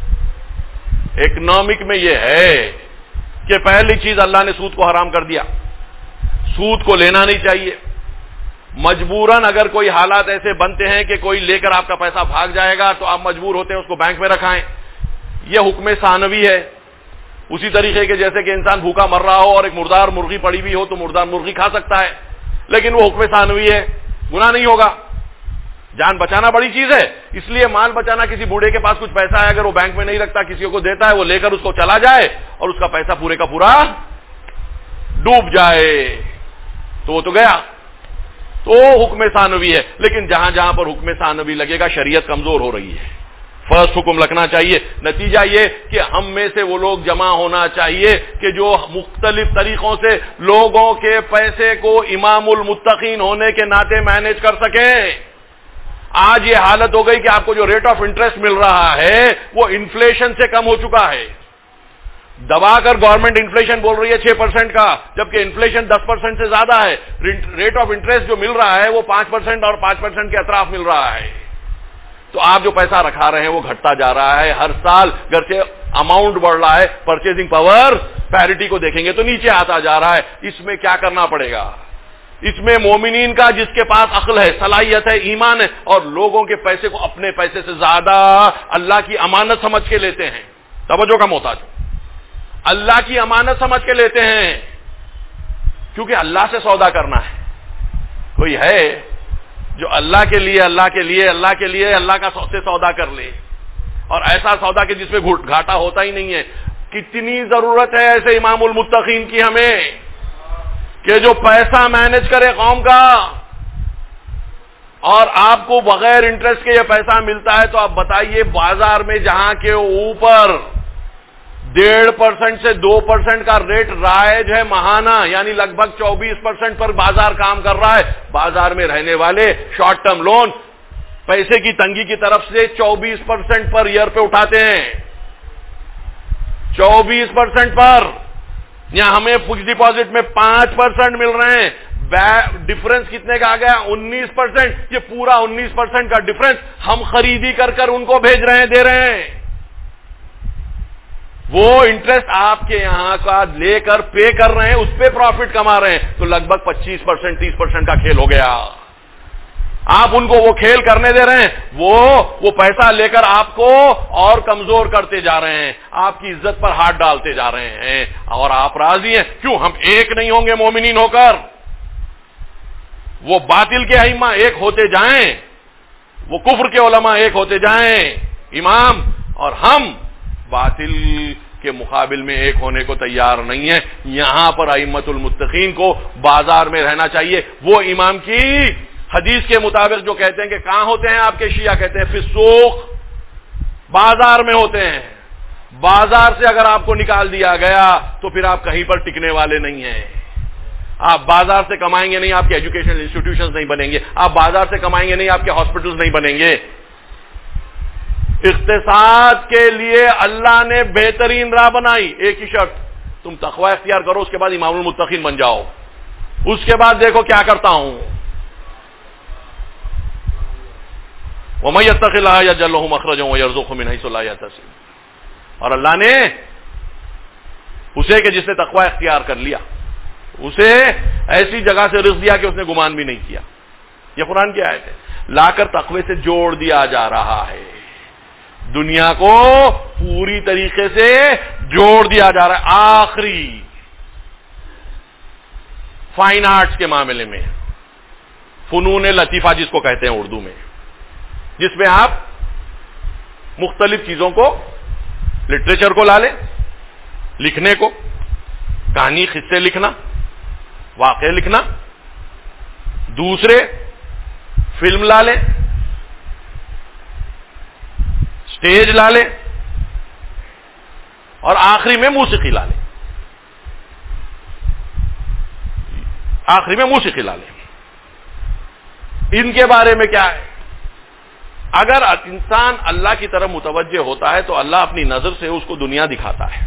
اکنامک میں یہ ہے کہ پہلی چیز اللہ نے سود کو حرام کر دیا، سود کو لینا نہیں چاہیے۔ مجبوراً اگر کوئی حالات ایسے بنتے ہیں کہ کوئی لے کر آپ کا پیسہ بھاگ جائے گا تو آپ مجبور ہوتے ہیں اس کو بینک میں رکھائیں، یہ حکم ثانوی ہے۔ اسی طریقے کے جیسے کہ انسان بھوکا مر رہا ہو اور ایک مردار مرغی پڑی ہوئی ہو تو مردار مرغی کھا سکتا ہے، لیکن وہ حکم ثانوی ہے، گناہ نہیں ہوگا۔ جان بچانا بڑی چیز ہے، اس لیے مال بچانا، کسی بوڑھے کے پاس کچھ پیسہ ہے، اگر وہ بینک میں نہیں رکھتا کسی کو دیتا ہے، وہ لے کر اس کو چلا جائے اور اس کا پیسہ پورے کا پورا ڈوب جائے تو وہ تو گیا، تو حکم ثانوی ہے۔ لیکن جہاں جہاں پر حکم ثانوی لگے گا شریعت کمزور ہو رہی ہے، فرسٹ حکم لگنا چاہیے۔ نتیجہ یہ کہ ہم میں سے وہ لوگ جمع ہونا چاہیے کہ جو مختلف طریقوں سے لوگوں کے پیسے کو امام المتقین ہونے کے ناطے مینج کر سکیں۔ آج یہ حالت ہو گئی کہ آپ کو جو ریٹ آف انٹرسٹ مل رہا ہے وہ انفلیشن سے کم ہو چکا ہے۔ دبا کر گورنمنٹ انفلیشن بول رہی ہے چھ پرسنٹ کا، جبکہ انفلیشن دس پرسنٹ سے زیادہ ہے۔ ریٹ آف انٹرسٹ جو مل رہا ہے وہ پانچ پرسنٹ اور پانچ پرسنٹ کے اطراف مل رہا ہے۔ تو تو آپ جو پیسہ رکھا رہے ہیں وہ گھٹتا جا رہا ہے ہر سال، گرچہ اماؤنٹ بڑھ رہا ہے، پرچیزنگ پاور پیرٹی کو دیکھیں گے تو نیچے آتا جا رہا ہے. اس میں کیا کرنا پڑے گا؟ اس میں مومنین کا جس کے پاس عقل ہے، صلاحیت ہے، ایمان ہے، اور لوگوں کے پیسے کو اپنے پیسے سے زیادہ اللہ کی امانت سمجھ کے لیتے ہیں. توجہ کا محتاج، اللہ کی امانت سمجھ کے لیتے ہیں، کیونکہ اللہ سے سودا کرنا ہے. کوئی ہے جو اللہ کے لیے اللہ کے لیے اللہ کے لیے اللہ کا سے سودا کر لے، اور ایسا سودا کہ جس میں گھاٹا ہوتا ہی نہیں ہے. کتنی ضرورت ہے ایسے امام المتقین کی ہمیں کہ جو پیسہ مینج کرے قوم کا، اور آپ کو بغیر انٹرسٹ کے یہ پیسہ ملتا ہے. تو آپ بتائیے بازار میں جہاں کے اوپر ڈیڑھ پرسنٹ سے دو پرسنٹ کا ریٹ رائج ہے ماہانہ، یعنی لگ بھگ چوبیس پرسنٹ پر بازار کام کر رہا ہے. بازار میں رہنے والے شارٹ ٹرم لون پیسے کی تنگی کی طرف سے چوبیس پرسنٹ پر ایئر پہ اٹھاتے ہیں، چوبیس پرسنٹ پر. یہاں ہمیں فکس ڈپازٹ میں پانچ پرسنٹ مل رہے ہیں. ڈفرنس کتنے کا آ گیا؟ انیس پرسنٹ. یہ پورا انیس پرسنٹ کا ڈفرنس ہم خریدی کر کر ان کو بھیج رہے ہیں، دے رہے ہیں. وہ انٹرسٹ آپ کے یہاں کا لے کر پے کر رہے ہیں، اس پہ پروفٹ کما رہے ہیں. تو لگ بھگ پچیس پرسنٹ تیس پرسنٹ کا کھیل ہو گیا. آپ ان کو وہ کھیل کرنے دے رہے ہیں، وہ وہ پیسہ لے کر آپ کو اور کمزور کرتے جا رہے ہیں، آپ کی عزت پر ہاتھ ڈالتے جا رہے ہیں. اور آپ راضی ہیں؟ کیوں ہم ایک نہیں ہوں گے مومنین ہو کر؟ وہ باطل کے ائمہ ایک ہوتے جائیں، وہ کفر کے علماء ایک ہوتے جائیں امام، اور ہم باطل کے مقابل میں ایک ہونے کو تیار نہیں ہے. یہاں پر ائمۃ المتقین کو بازار میں رہنا چاہیے. وہ امام کی حدیث کے مطابق جو کہتے ہیں کہ کہاں ہوتے ہیں آپ کے شیعہ، کہتے ہیں فی السوق، بازار میں ہوتے ہیں. بازار سے اگر آپ کو نکال دیا گیا تو پھر آپ کہیں پر ٹکنے والے نہیں ہیں. آپ بازار سے کمائیں گے نہیں، آپ کے ایجوکیشنل انسٹیٹیوشنز نہیں بنیں گے. آپ بازار سے کمائیں گے نہیں، آپ کے ہاسپٹلز نہیں بنیں گے. اقتصاد کے لیے اللہ نے بہترین راہ بنائی، ایک ہی شرط، تم تقوی اختیار کرو، اس کے بعد امام المتقین بن جاؤ. اس کے بعد دیکھو کیا کرتا ہوں. وَمَن يَتَّقِ اللَّهَ يَجْعَل لَّهُ مَخْرَجًا وَيَرْزُقْهُ مِنْ حَيْثُ لَا يَحْتَسِبُ. اور اللہ نے اسے کہ جس نے تقوی اختیار کر لیا، اسے ایسی جگہ سے رزق دیا کہ اس نے گمان بھی نہیں کیا. یہ قرآن کی آیت ہے. لا کر تقوی سے جوڑ دیا جا رہا ہے، دنیا کو پوری طریقے سے جوڑ دیا جا رہا ہے. آخری فائن آرٹس کے معاملے میں، فنون لطیفہ جس کو کہتے ہیں اردو میں، جس میں آپ مختلف چیزوں کو، لٹریچر کو لا لیں، لکھنے کو، کہانی قصے لکھنا، واقعے لکھنا، دوسرے فلم لا لیں، سٹیج لا لیں، اور آخری میں موسیقی لا لیں. آخری میں موسیقی لا لیں. ان کے بارے میں کیا ہے؟ اگر انسان اللہ کی طرف متوجہ ہوتا ہے تو اللہ اپنی نظر سے اس کو دنیا دکھاتا ہے.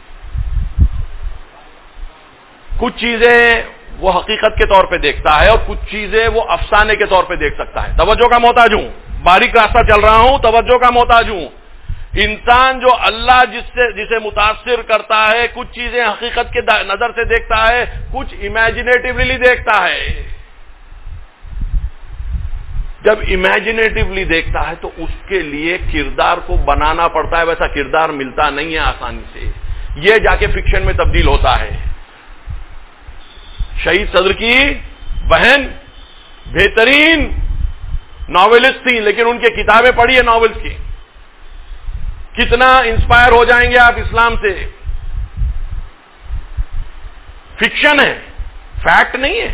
کچھ چیزیں وہ حقیقت کے طور پہ دیکھتا ہے، اور کچھ چیزیں وہ افسانے کے طور پہ دیکھ سکتا ہے. توجہ کا محتاج ہوں، باریک راستہ چل رہا ہوں، توجہ کا محتاج ہوں. انسان جو اللہ جس سے جسے متاثر کرتا ہے، کچھ چیزیں حقیقت کے نظر سے دیکھتا ہے، کچھ امیجنیٹیولی دیکھتا ہے. جب امیجنیٹیولی دیکھتا ہے تو اس کے لیے کردار کو بنانا پڑتا ہے. ویسا کردار ملتا نہیں ہے آسانی سے، یہ جا کے فکشن میں تبدیل ہوتا ہے. شہید صدر کی بہن بہترین ناولسٹ تھی، لیکن ان کی کتابیں پڑھی ہے ناولس کی، کتنا انسپائر ہو جائیں گے آپ اسلام سے. فکشن ہے، فیکٹ نہیں ہے.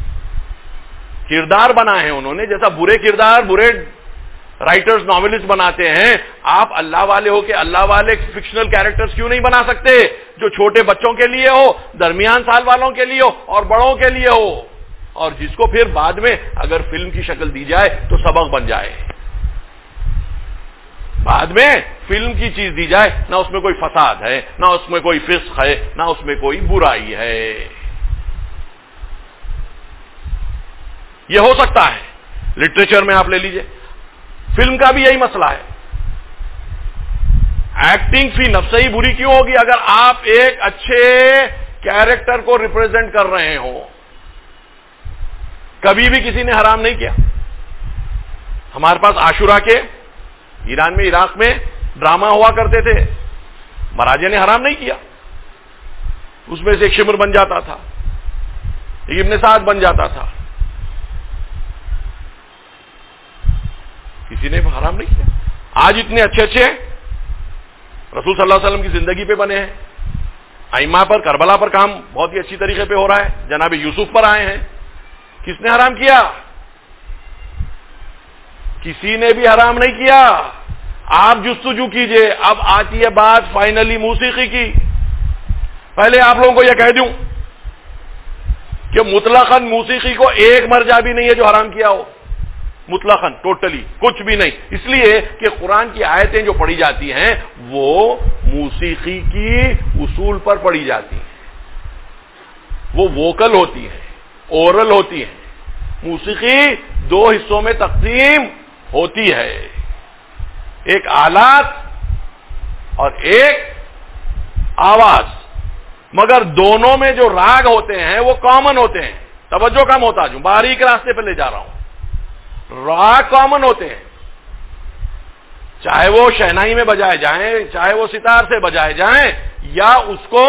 کردار بنا ہے انہوں نے، جیسا برے کردار برے رائٹرز ناولسٹ بناتے ہیں. آپ اللہ والے ہو کہ اللہ والے فکشنل کیریکٹرز کیوں نہیں بنا سکتے جو چھوٹے بچوں کے لیے ہو، درمیان سال والوں کے لیے ہو، اور بڑوں کے لیے ہو، اور جس کو پھر بعد میں اگر فلم کی شکل دی جائے تو سبق بن جائے. بعد میں فلم کی چیز دی جائے، نہ اس میں کوئی فساد ہے، نہ اس میں کوئی فسق ہے، نہ اس میں کوئی برائی ہے. یہ ہو سکتا ہے. لٹریچر میں آپ لے لیجئے، فلم کا بھی یہی مسئلہ ہے. ایکٹنگ فی نفسہ ہی بری کیوں ہوگی اگر آپ ایک اچھے کیریکٹر کو ریپرزینٹ کر رہے ہو؟ کبھی بھی کسی نے حرام نہیں کیا. ہمارے پاس عاشورہ کے ایران میں عراق میں ڈرامہ ہوا کرتے تھے، مہاراجے نے حرام نہیں کیا. اس میں سے ایک شمر بن جاتا تھا، ایک ابن سعد بن جاتا تھا. کسی نے حرام نہیں کیا. آج اتنے اچھے اچھے رسول صلی اللہ علیہ وسلم کی زندگی پہ بنے ہیں. ائمہ پر، کربلا پر کام بہت ہی اچھی طریقے پہ ہو رہا ہے. جناب یوسف پر آئے ہیں. کس نے حرام کیا؟ کسی نے بھی حرام نہیں کیا. آپ جستجو کیجئے. اب آتی ہے بات فائنلی موسیقی کی. پہلے آپ لوگوں کو یہ کہہ دوں کہ مطلقاً موسیقی کو ایک مرجع بھی نہیں ہے جو حرام کیا ہو. مطلقاً ٹوٹلی کچھ بھی نہیں. اس لیے کہ قرآن کی آیتیں جو پڑھی جاتی ہیں وہ موسیقی کی اصول پر پڑھی جاتی ہیں. وہ ووکل ہوتی ہیں، اورل ہوتی ہیں. موسیقی دو حصوں میں تقسیم ہوتی ہے، ایک آلات اور ایک آواز. مگر دونوں میں جو راگ ہوتے ہیں وہ کامن ہوتے ہیں. توجہ کا محتاج ہوں، باریک راستے پہ لے جا رہا ہوں. راگ کامن ہوتے ہیں، چاہے وہ شہنائی میں بجائے جائیں، چاہے وہ ستار سے بجائے جائیں، یا اس کو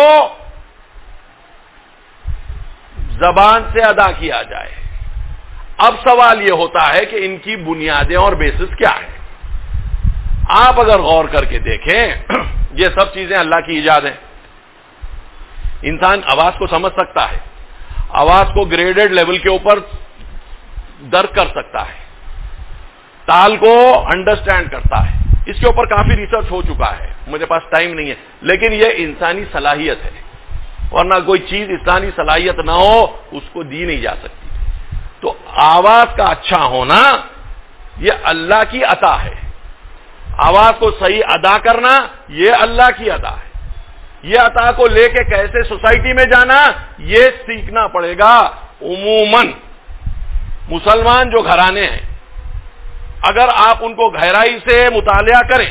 زبان سے ادا کیا جائے. اب سوال یہ ہوتا ہے کہ ان کی بنیادیں اور بیسس کیا ہیں. آپ اگر غور کر کے دیکھیں یہ سب چیزیں اللہ کی ایجاد ہیں. انسان آواز کو سمجھ سکتا ہے، آواز کو گریڈڈ لیول کے اوپر درک کر سکتا ہے، تال کو انڈرسٹینڈ کرتا ہے. اس کے اوپر کافی ریسرچ ہو چکا ہے، مجھے پاس ٹائم نہیں ہے، لیکن یہ انسانی صلاحیت ہے. ورنہ کوئی چیز انسانی صلاحیت نہ ہو اس کو دی نہیں جا سکتی. تو آواز کا اچھا ہونا یہ اللہ کی عطا ہے. آواز کو صحیح ادا کرنا یہ اللہ کی عطا ہے. یہ عطا کو لے کے کیسے سوسائٹی میں جانا یہ سیکھنا پڑے گا. عموماً مسلمان جو گھرانے ہیں اگر آپ ان کو گہرائی سے مطالعہ کریں،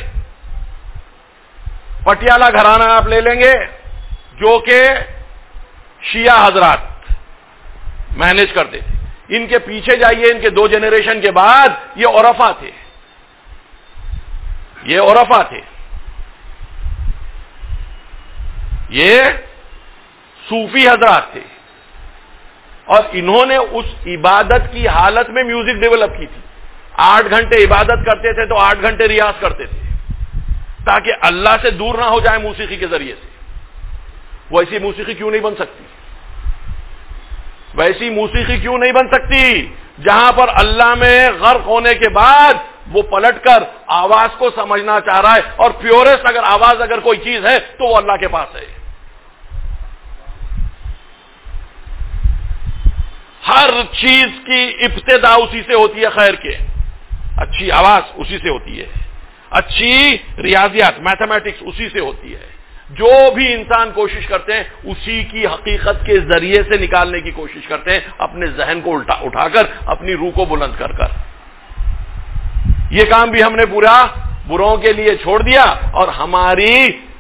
پٹیالہ گھرانہ آپ لے لیں گے جو کہ شیعہ حضرات مینج کرتے تھے. ان کے پیچھے جائیے، ان کے دو جنریشن کے بعد یہ عرفا تھے، یہ عرفا تھے، یہ صوفی حضرات تھے. اور انہوں نے اس عبادت کی حالت میں میوزک ڈیولپ کی تھی. آٹھ گھنٹے عبادت کرتے تھے تو آٹھ گھنٹے ریاض کرتے تھے تاکہ اللہ سے دور نہ ہو جائے موسیقی کے ذریعے سے. ویسی موسیقی کیوں نہیں بن سکتی؟ ویسی موسیقی کیوں نہیں بن سکتی جہاں پر اللہ میں غرق ہونے کے بعد وہ پلٹ کر آواز کو سمجھنا چاہ رہا ہے. اور پیورسٹ اگر آواز اگر کوئی چیز ہے تو وہ اللہ کے پاس ہے. ہر چیز کی ابتدا اسی سے ہوتی ہے خیر کے. اچھی آواز اسی سے ہوتی ہے، اچھی ریاضیات میتھمیٹکس اسی سے ہوتی ہے. جو بھی انسان کوشش کرتے ہیں اسی کی حقیقت کے ذریعے سے نکالنے کی کوشش کرتے ہیں، اپنے ذہن کو الٹا اٹھا کر، اپنی روح کو بلند کر کر. یہ کام بھی ہم نے پورا بروں کے لیے چھوڑ دیا اور ہماری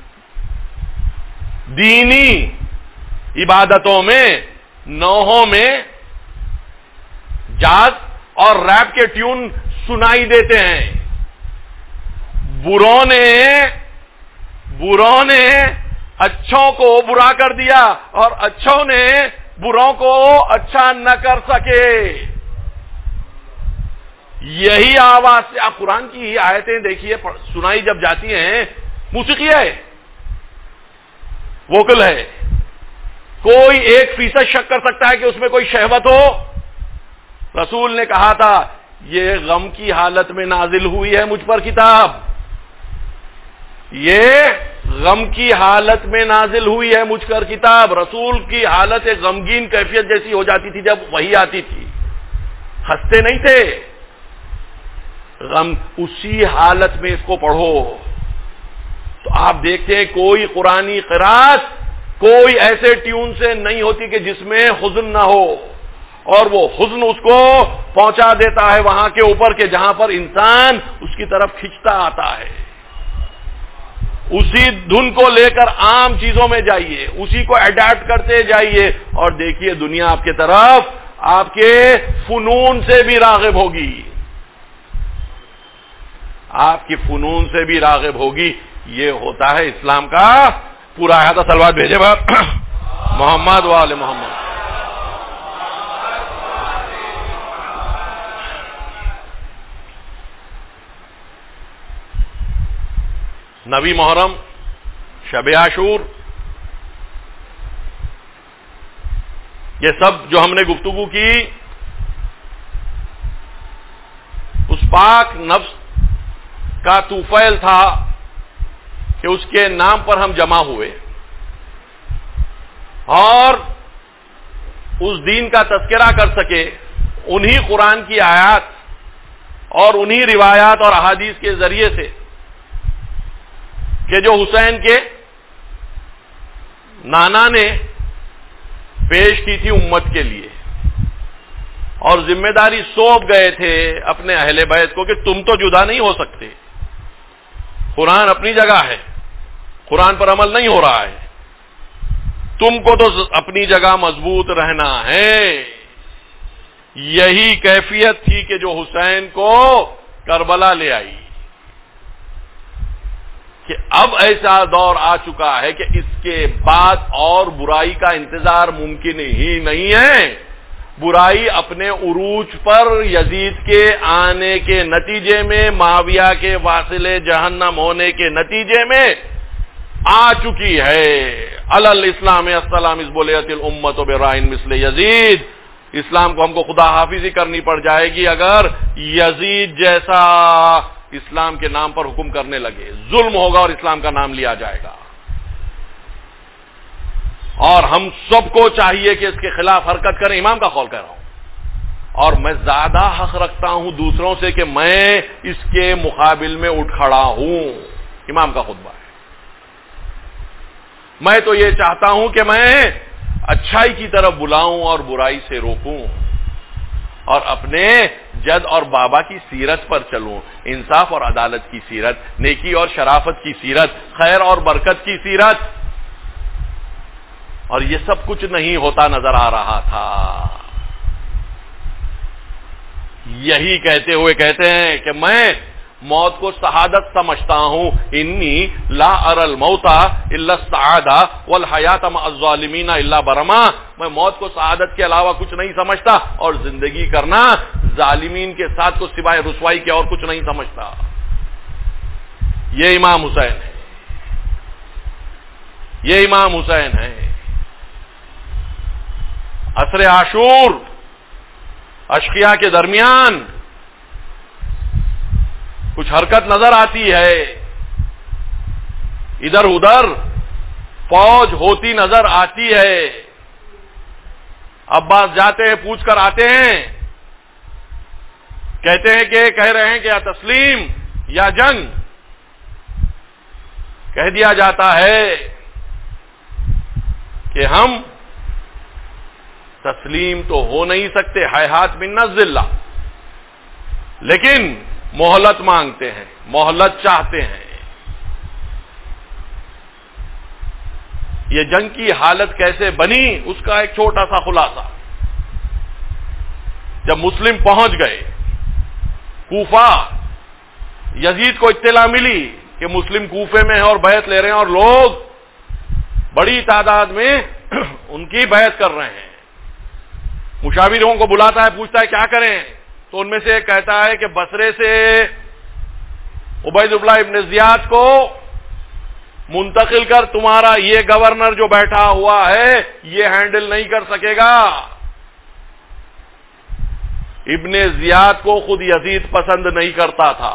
دینی عبادتوں میں، نوحوں میں جاز اور ریپ کے ٹیون سنائی دیتے ہیں. بروں نے بروں نے اچھوں کو برا کر دیا اور اچھوں نے بروں کو اچھا نہ کر سکے. یہی آواز سے آپ قرآن کی آیتیں دیکھیے سنائی جب جاتی ہیں، موسیقی ہے، ووکل ہے. کوئی ایک فیصد شک کر سکتا ہے کہ اس میں کوئی شہوت ہو؟ رسول نے کہا تھا یہ غم کی حالت میں نازل ہوئی ہے مجھ پر کتاب، یہ غم کی حالت میں نازل ہوئی ہے مجھ پر کتاب. رسول کی حالت ایک غمگین کیفیت جیسی ہو جاتی تھی جب وحی آتی تھی. ہنستے نہیں تھے. غم اسی حالت میں اس کو پڑھو تو آپ دیکھتے ہیں کوئی قرآنی قرات کوئی ایسے ٹیون سے نہیں ہوتی کہ جس میں حزن نہ ہو. اور وہ حزن اس کو پہنچا دیتا ہے وہاں کے اوپر کہ جہاں پر انسان اس کی طرف کھنچتا آتا ہے. اسی دھن کو لے کر عام چیزوں میں جائیے, اسی کو اڈاپٹ کرتے جائیے, اور دیکھیے دنیا آپ کے طرف آپ کے فنون سے بھی راغب ہوگی, آپ کی فنون سے بھی راغب ہوگی. یہ ہوتا ہے اسلام کا پورا احاطہ. صلوات بھیجے باپ محمد وآل محمد. نویں محرم, شب عاشور, یہ سب جو ہم نے گفتگو کی اس پاک نفس کا طوفیل تھا کہ اس کے نام پر ہم جمع ہوئے اور اس دین کا تذکرہ کر سکے انہی قرآن کی آیات اور انہی روایات اور احادیث کے ذریعے سے کہ جو حسین کے نانا نے پیش کی تھی امت کے لیے, اور ذمہ داری سونپ گئے تھے اپنے اہل بیت کو کہ تم تو جدا نہیں ہو سکتے, قرآن اپنی جگہ ہے, قرآن پر عمل نہیں ہو رہا ہے, تم کو تو اپنی جگہ مضبوط رہنا ہے. یہی کیفیت تھی کہ جو حسین کو کربلا لے آئی کہ اب ایسا دور آ چکا ہے کہ اس کے بعد اور برائی کا انتظار ممکن ہی نہیں ہے. برائی اپنے عروج پر یزید کے آنے کے نتیجے میں, معاویہ کے واصل جہنم ہونے کے نتیجے میں آ چکی ہے. علی الاسلام السلام اس بولیت الامت برائن مثل یزید. اسلام کو ہم کو خدا حافظی کرنی پڑ جائے گی اگر یزید جیسا اسلام کے نام پر حکم کرنے لگے. ظلم ہوگا اور اسلام کا نام لیا جائے گا, اور ہم سب کو چاہیے کہ اس کے خلاف حرکت کریں. امام کا قول کہہ رہا ہوں, اور میں زیادہ حق رکھتا ہوں دوسروں سے کہ میں اس کے مقابل میں اٹھ کھڑا ہوں. امام کا خطبہ ہے. میں تو یہ چاہتا ہوں کہ میں اچھائی کی طرف بلاؤں اور برائی سے روکوں, اور اپنے جد اور بابا کی سیرت پر چلوں, انصاف اور عدالت کی سیرت, نیکی اور شرافت کی سیرت, خیر اور برکت کی سیرت. اور یہ سب کچھ نہیں ہوتا نظر آ رہا تھا. یہی کہتے ہوئے کہتے ہیں کہ میں موت کو شہادت سمجھتا ہوں. انی لا اری الموت الا السعادہ والحیات مع الظالمین الا برما. میں موت کو شہادت کے علاوہ کچھ نہیں سمجھتا, اور زندگی کرنا ظالمین کے ساتھ کو سوائے رسوائی کے اور کچھ نہیں سمجھتا. یہ امام حسین ہے, یہ امام حسین ہے. عصر عاشور اشقیاء کے درمیان کچھ حرکت نظر آتی ہے, ادھر ادھر فوج ہوتی نظر آتی ہے. عباس جاتے ہیں, پوچھ کر آتے ہیں, کہتے ہیں کہ کہہ رہے ہیں کہ یا تسلیم یا جنگ. کہہ دیا جاتا ہے کہ ہم تسلیم تو ہو نہیں سکتے, حیات من الذلہ, لیکن مہلت مانگتے ہیں, مہلت چاہتے ہیں. یہ جنگ کی حالت کیسے بنی اس کا ایک چھوٹا سا خلاصہ. جب مسلم پہنچ گئے کوفہ, یزید کو اطلاع ملی کہ مسلم کوفے میں ہیں اور بیعت لے رہے ہیں, اور لوگ بڑی تعداد میں ان کی بیعت کر رہے ہیں. مشاوروں کو بلاتا ہے, پوچھتا ہے کیا کریں, تو ان میں سے ایک کہتا ہے کہ بصرے سے عبید اللہ ابن زیاد کو منتقل کر, تمہارا یہ گورنر جو بیٹھا ہوا ہے یہ ہینڈل نہیں کر سکے گا. ابن زیاد کو خود یزید پسند نہیں کرتا تھا,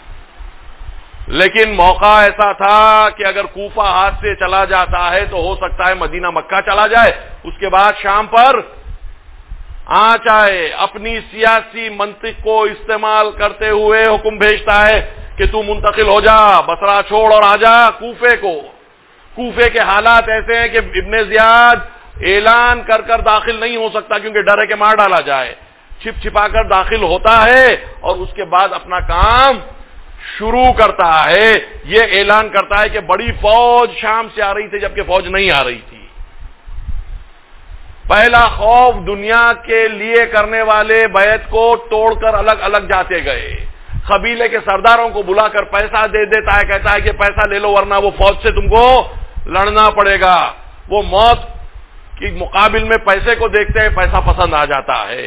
لیکن موقع ایسا تھا کہ اگر کوفہ ہاتھ سے چلا جاتا ہے تو ہو سکتا ہے مدینہ مکہ چلا جائے, اس کے بعد شام پر آ چاہے. اپنی سیاسی منطق کو استعمال کرتے ہوئے حکم بھیجتا ہے کہ تو منتقل ہو جا, بصرہ چھوڑ اور آ جا کوفے کو. کوفے کے حالات ایسے ہیں کہ ابن زیاد اعلان کر کر داخل نہیں ہو سکتا کیونکہ ڈر ہے کہ مار ڈالا جائے، چھپ چھپا کر داخل ہوتا ہے اور اس کے بعد اپنا کام شروع کرتا ہے. یہ اعلان کرتا ہے کہ بڑی فوج شام سے آ رہی تھی جبکہ فوج نہیں آ رہی تھی. پہلا خوف دنیا کے لیے کرنے والے بیعت کو توڑ کر الگ الگ جاتے گئے. قبیلے کے سرداروں کو بلا کر پیسہ دے دیتا ہے، کہتا ہے کہ پیسہ لے لو ورنہ وہ فوج سے تم کو لڑنا پڑے گا. وہ موت کے مقابل میں پیسے کو دیکھتے ہیں، پیسہ پسند آ جاتا ہے.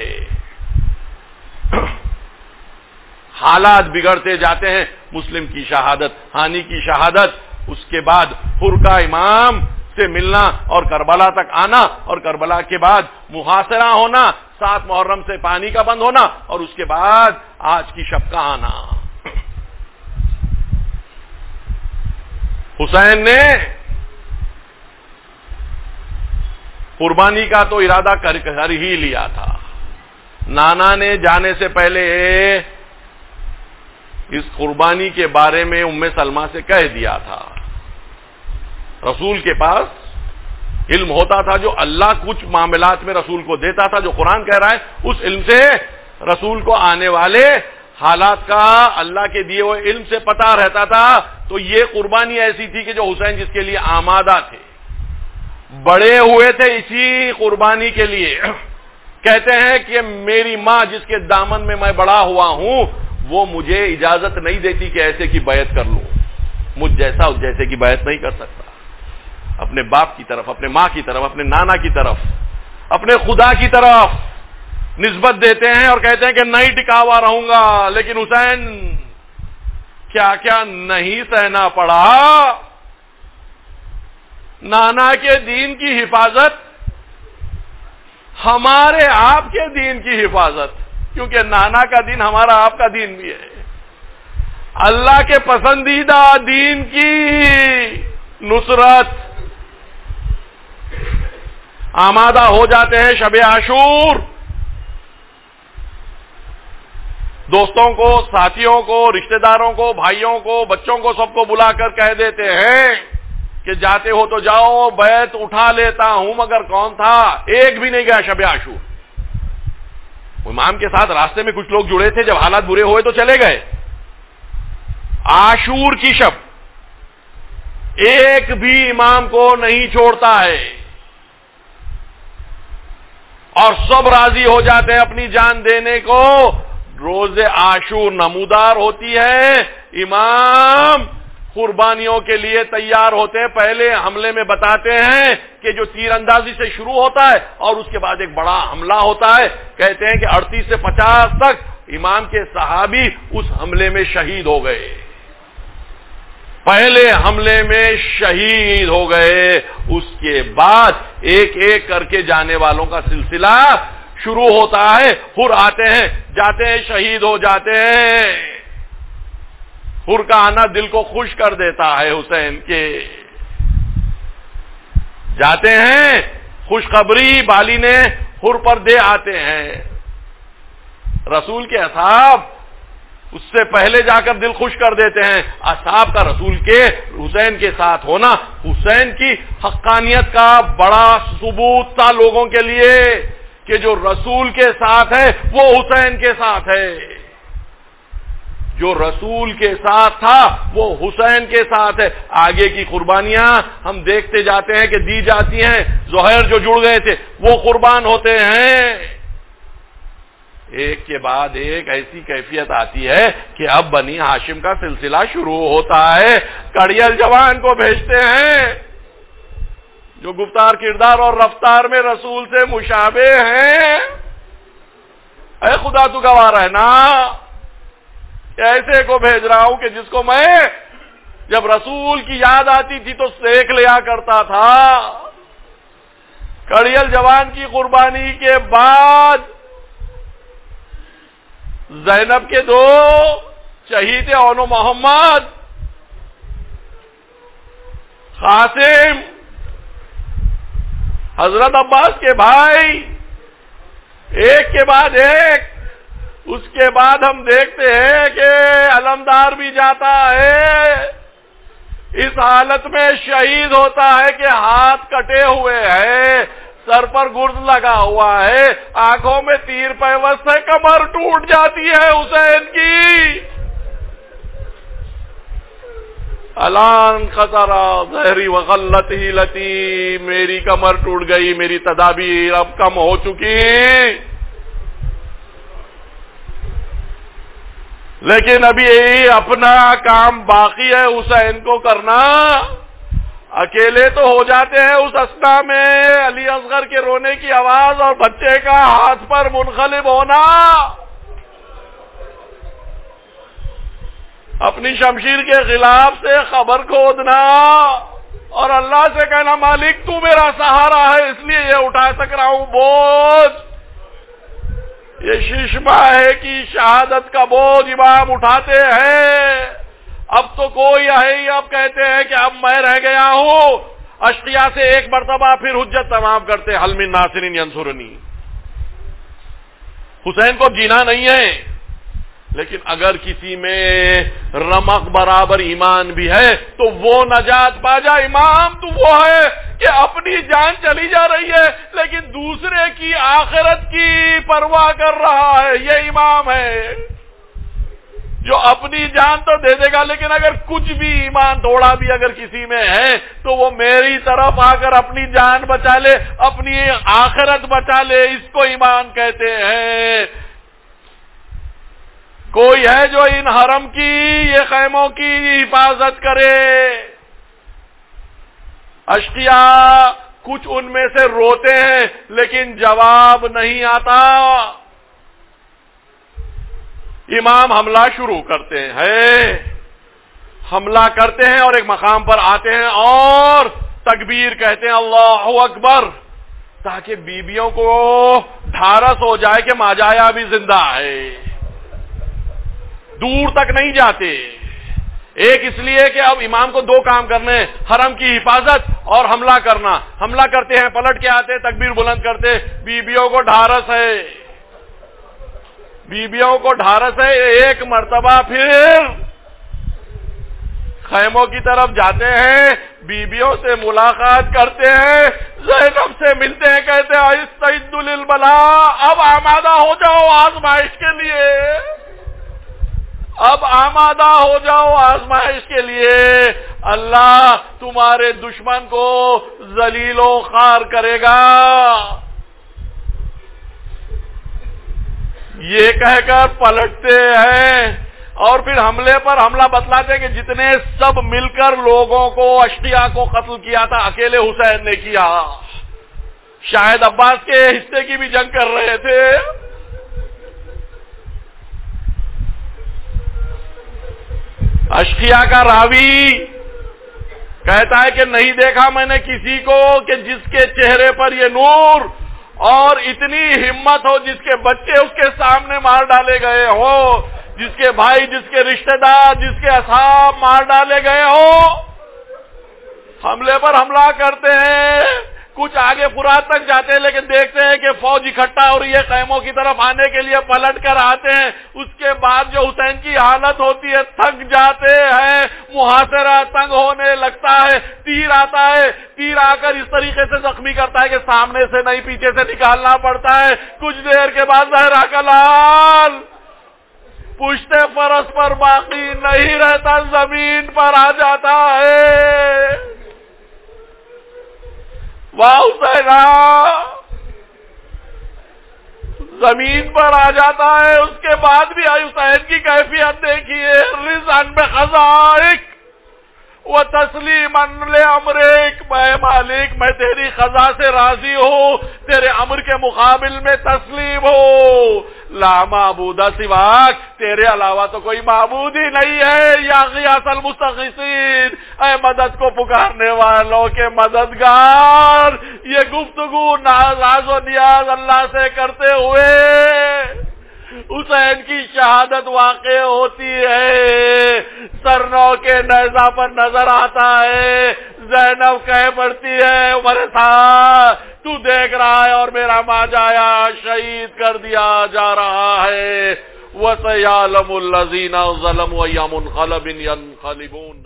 حالات بگڑتے جاتے ہیں. مسلم کی شہادت، ہانی کی شہادت، اس کے بعد حر کا امام سے ملنا اور کربلا تک آنا اور کربلا کے بعد محاصرہ ہونا، سات محرم سے پانی کا بند ہونا اور اس کے بعد آج کی شب کا آنا. حسین نے قربانی کا تو ارادہ کر کر ہی لیا تھا. نانا نے جانے سے پہلے اس قربانی کے بارے میں ام سلمہ سے کہہ دیا تھا. رسول کے پاس علم ہوتا تھا، جو اللہ کچھ معاملات میں رسول کو دیتا تھا، جو قرآن کہہ رہا ہے اس علم سے رسول کو آنے والے حالات کا اللہ کے دیے ہوئے علم سے پتہ رہتا تھا. تو یہ قربانی ایسی تھی کہ جو حسین جس کے لیے آمادہ تھے، بڑے ہوئے تھے اسی قربانی کے لیے. کہتے ہیں کہ میری ماں جس کے دامن میں میں بڑا ہوا ہوں وہ مجھے اجازت نہیں دیتی کہ ایسے کی بیعت کر لوں. مجھ جیسا اس جیسے کی بیعت نہیں کر سکتا. اپنے باپ کی طرف، اپنے ماں کی طرف، اپنے نانا کی طرف، اپنے خدا کی طرف نسبت دیتے ہیں اور کہتے ہیں کہ نہیں ٹکا ہوا رہوں گا. لیکن حسین کیا کیا نہیں سہنا پڑا. نانا کے دین کی حفاظت، ہمارے آپ کے دین کی حفاظت، کیونکہ نانا کا دین ہمارا آپ کا دین بھی ہے. اللہ کے پسندیدہ دین کی نصرت. آمادہ ہو جاتے ہیں شب عاشور. دوستوں کو، ساتھیوں کو، رشتہ داروں کو، بھائیوں کو، بچوں کو، سب کو بلا کر کہہ دیتے ہیں کہ جاتے ہو تو جاؤ، بیعت اٹھا لیتا ہوں. مگر کون تھا؟ ایک بھی نہیں گیا شب عاشور. امام کے ساتھ راستے میں کچھ لوگ جڑے تھے، جب حالات برے ہوئے تو چلے گئے. عاشور کی شب ایک بھی امام کو نہیں چھوڑتا ہے اور سب راضی ہو جاتے ہیں اپنی جان دینے کو. روز عاشور نمودار ہوتی ہے. امام قربانیوں کے لیے تیار ہوتے ہیں. پہلے حملے میں بتاتے ہیں کہ جو تیر اندازی سے شروع ہوتا ہے اور اس کے بعد ایک بڑا حملہ ہوتا ہے. کہتے ہیں کہ اڑتیس سے پچاس تک امام کے صحابی اس حملے میں شہید ہو گئے. پہلے حملے میں شہید ہو گئے. اس کے بعد ایک ایک کر کے جانے والوں کا سلسلہ شروع ہوتا ہے. حر آتے ہیں، جاتے ہیں، شہید ہو جاتے ہیں. حر کا آنا دل کو خوش کر دیتا ہے. حسین کے جاتے ہیں، خوشخبری بالی نے حر پر دے آتے ہیں. رسول کے اصحاب اس سے پہلے جا کر دل خوش کر دیتے ہیں. اصحاب کا رسول کے حسین کے ساتھ ہونا حسین کی حقانیت کا بڑا ثبوت تھا لوگوں کے لیے کہ جو رسول کے ساتھ ہے وہ حسین کے ساتھ ہے. جو رسول کے ساتھ تھا وہ حسین کے ساتھ ہے. آگے کی قربانیاں ہم دیکھتے جاتے ہیں کہ دی جاتی ہیں. زہیر جو جڑ گئے تھے وہ قربان ہوتے ہیں. ایک کے بعد ایک ایسی کیفیت آتی ہے کہ اب بنی ہاشم کا سلسلہ شروع ہوتا ہے. کڑیل جوان کو بھیجتے ہیں جو گفتار، کردار اور رفتار میں رسول سے مشابہ ہیں. اے خدا تو گواہ رہنا، ایسے کو بھیج رہا ہوں کہ جس کو میں جب رسول کی یاد آتی تھی تو سیکھ لیا کرتا تھا. کڑیل جوان کی قربانی کے بعد زینب کے دو شہید اون و محمد، قاسم حضرت عباس کے بھائی، ایک کے بعد ایک. اس کے بعد ہم دیکھتے ہیں کہ علمدار بھی جاتا ہے، اس حالت میں شہید ہوتا ہے کہ ہاتھ کٹے ہوئے ہیں، سر پر گرد لگا ہوا ہے، آنکھوں میں تیر پیوست ہے، کمر ٹوٹ جاتی ہے حسین کی۔ الان خطرہ ظہری وغلت ہی لتی، میری کمر ٹوٹ گئی، میری تدابیر اب کم ہو چکی، لیکن ابھی اپنا کام باقی ہے حسین کو کرنا۔ اکیلے تو ہو جاتے ہیں اس اسنا میں علی اصغر کے رونے کی آواز اور بچے کا ہاتھ پر منقلب ہونا، اپنی شمشیر کے خلاف سے خبر کھودنا اور اللہ سے کہنا مالک تو میرا سہارا ہے اس لیے یہ اٹھا سک رہا ہوں بوجھ۔ یہ ششمہ ہے کہ شہادت کا بوجھ امام اٹھاتے ہیں۔ اب تو کوئی ہے ہی، اب کہتے ہیں کہ اب میں رہ گیا ہوں، اشقیاء سے ایک مرتبہ پھر حجت تمام کرتے، حل من ناصر ینصرنی۔ حسین کو جینا نہیں ہے، لیکن اگر کسی میں رمق برابر ایمان بھی ہے تو وہ نجات پا جائے۔ امام تو وہ ہے کہ اپنی جان چلی جا رہی ہے لیکن دوسرے کی آخرت کی پرواہ کر رہا ہے، یہ امام ہے جو اپنی جان تو دے دے گا لیکن اگر کچھ بھی ایمان تھوڑا بھی اگر کسی میں ہے تو وہ میری طرف آ کر اپنی جان بچا لے، اپنی آخرت بچا لے، اس کو ایمان کہتے ہیں۔ کوئی ہے جو ان حرم کی، یہ خیموں کی حفاظت کرے؟ اشقیاء کچھ ان میں سے روتے ہیں لیکن جواب نہیں آتا۔ امام حملہ شروع کرتے ہیں، حملہ کرتے ہیں اور ایک مقام پر آتے ہیں اور تکبیر کہتے ہیں اللہ اکبر، تاکہ بیبیوں کو ڈھارس ہو جائے کہ ماجایا بھی زندہ ہے۔ دور تک نہیں جاتے، ایک اس لیے کہ اب امام کو دو کام کرنے ہیں، حرم کی حفاظت اور حملہ کرنا۔ حملہ کرتے ہیں، پلٹ کے آتے، تکبیر بلند کرتے، بیبیوں کو ڈھارس ہے، بیبیوں کو ڈھارس ہے۔ ایک مرتبہ پھر خیموں کی طرف جاتے ہیں، بیبیوں سے ملاقات کرتے ہیں، زینب سے ملتے ہیں، کہتے ہیں استعدوا للبلاء، اب آمادہ ہو جاؤ آزمائش کے لیے، اب آمادہ ہو جاؤ آزمائش کے لیے، اللہ تمہارے دشمن کو ذلیل و خوار کرے گا۔ یہ کہہ کر پلٹتے ہیں اور پھر حملے پر حملہ بتلاتے ہیں کہ جتنے سب مل کر لوگوں کو، اشقیاء کو قتل کیا تھا اکیلے حسین نے کیا، شاید عباس کے حصے کی بھی جنگ کر رہے تھے۔ اشقیاء کا راوی کہتا ہے کہ نہیں دیکھا میں نے کسی کو کہ جس کے چہرے پر یہ نور اور اتنی ہمت ہو، جس کے بچے اس کے سامنے مار ڈالے گئے ہو، جس کے بھائی، جس کے رشتہ دار، جس کے اصحاب مار ڈالے گئے ہو۔ حملے پر حملہ کرتے ہیں، کچھ آگے فرات تک جاتے ہیں لیکن دیکھتے ہیں کہ فوج اکٹھا ہو رہی ہے، خیموں کی طرف آنے کے لیے پلٹ کر آتے ہیں۔ اس کے بعد جو حسین کی حالت ہوتی ہے، تھک جاتے ہیں، محاصرہ تنگ ہونے لگتا ہے، تیر آتا ہے، تیر آ کر اس طریقے سے زخمی کرتا ہے کہ سامنے سے نہیں پیچھے سے نکالنا پڑتا ہے۔ کچھ دیر کے بعد زہرا کا لال پشت فرس پر باقی نہیں رہتا، زمین پر آ جاتا ہے۔ واہ حسینا زمین پر آ جاتا ہے۔ اس کے بعد بھی حسین کی کیفیت دیکھیے، رضاً بقضائک و تسلیما لامرک، میں مالک میں تیری قضا سے راضی ہوں، تیرے امر کے مقابل میں تسلیم ہوں۔ لا معبود سواک، تیرے علاوہ تو کوئی معبود ہی نہیں ہے۔ یا غیاث المستغیثین، اے مدد کو پکارنے والوں کے مددگار۔ یہ گفتگو ناز و نیاز اللہ سے کرتے ہوئے حسین کی شہادت واقع ہوتی ہے۔ سرنو کے نیزہ پر نظر آتا ہے، زینب کہہ پڑتی ہے عمر صاحب تو دیکھ رہا ہے اور میرا ماں جایا شہید کر دیا جا رہا ہے۔ وَسَيَعْلَمُ الَّذِينَ ظَلَمُوا أَيَّ مُنْقَلَبٍ يَنْقَلِبُونَ۔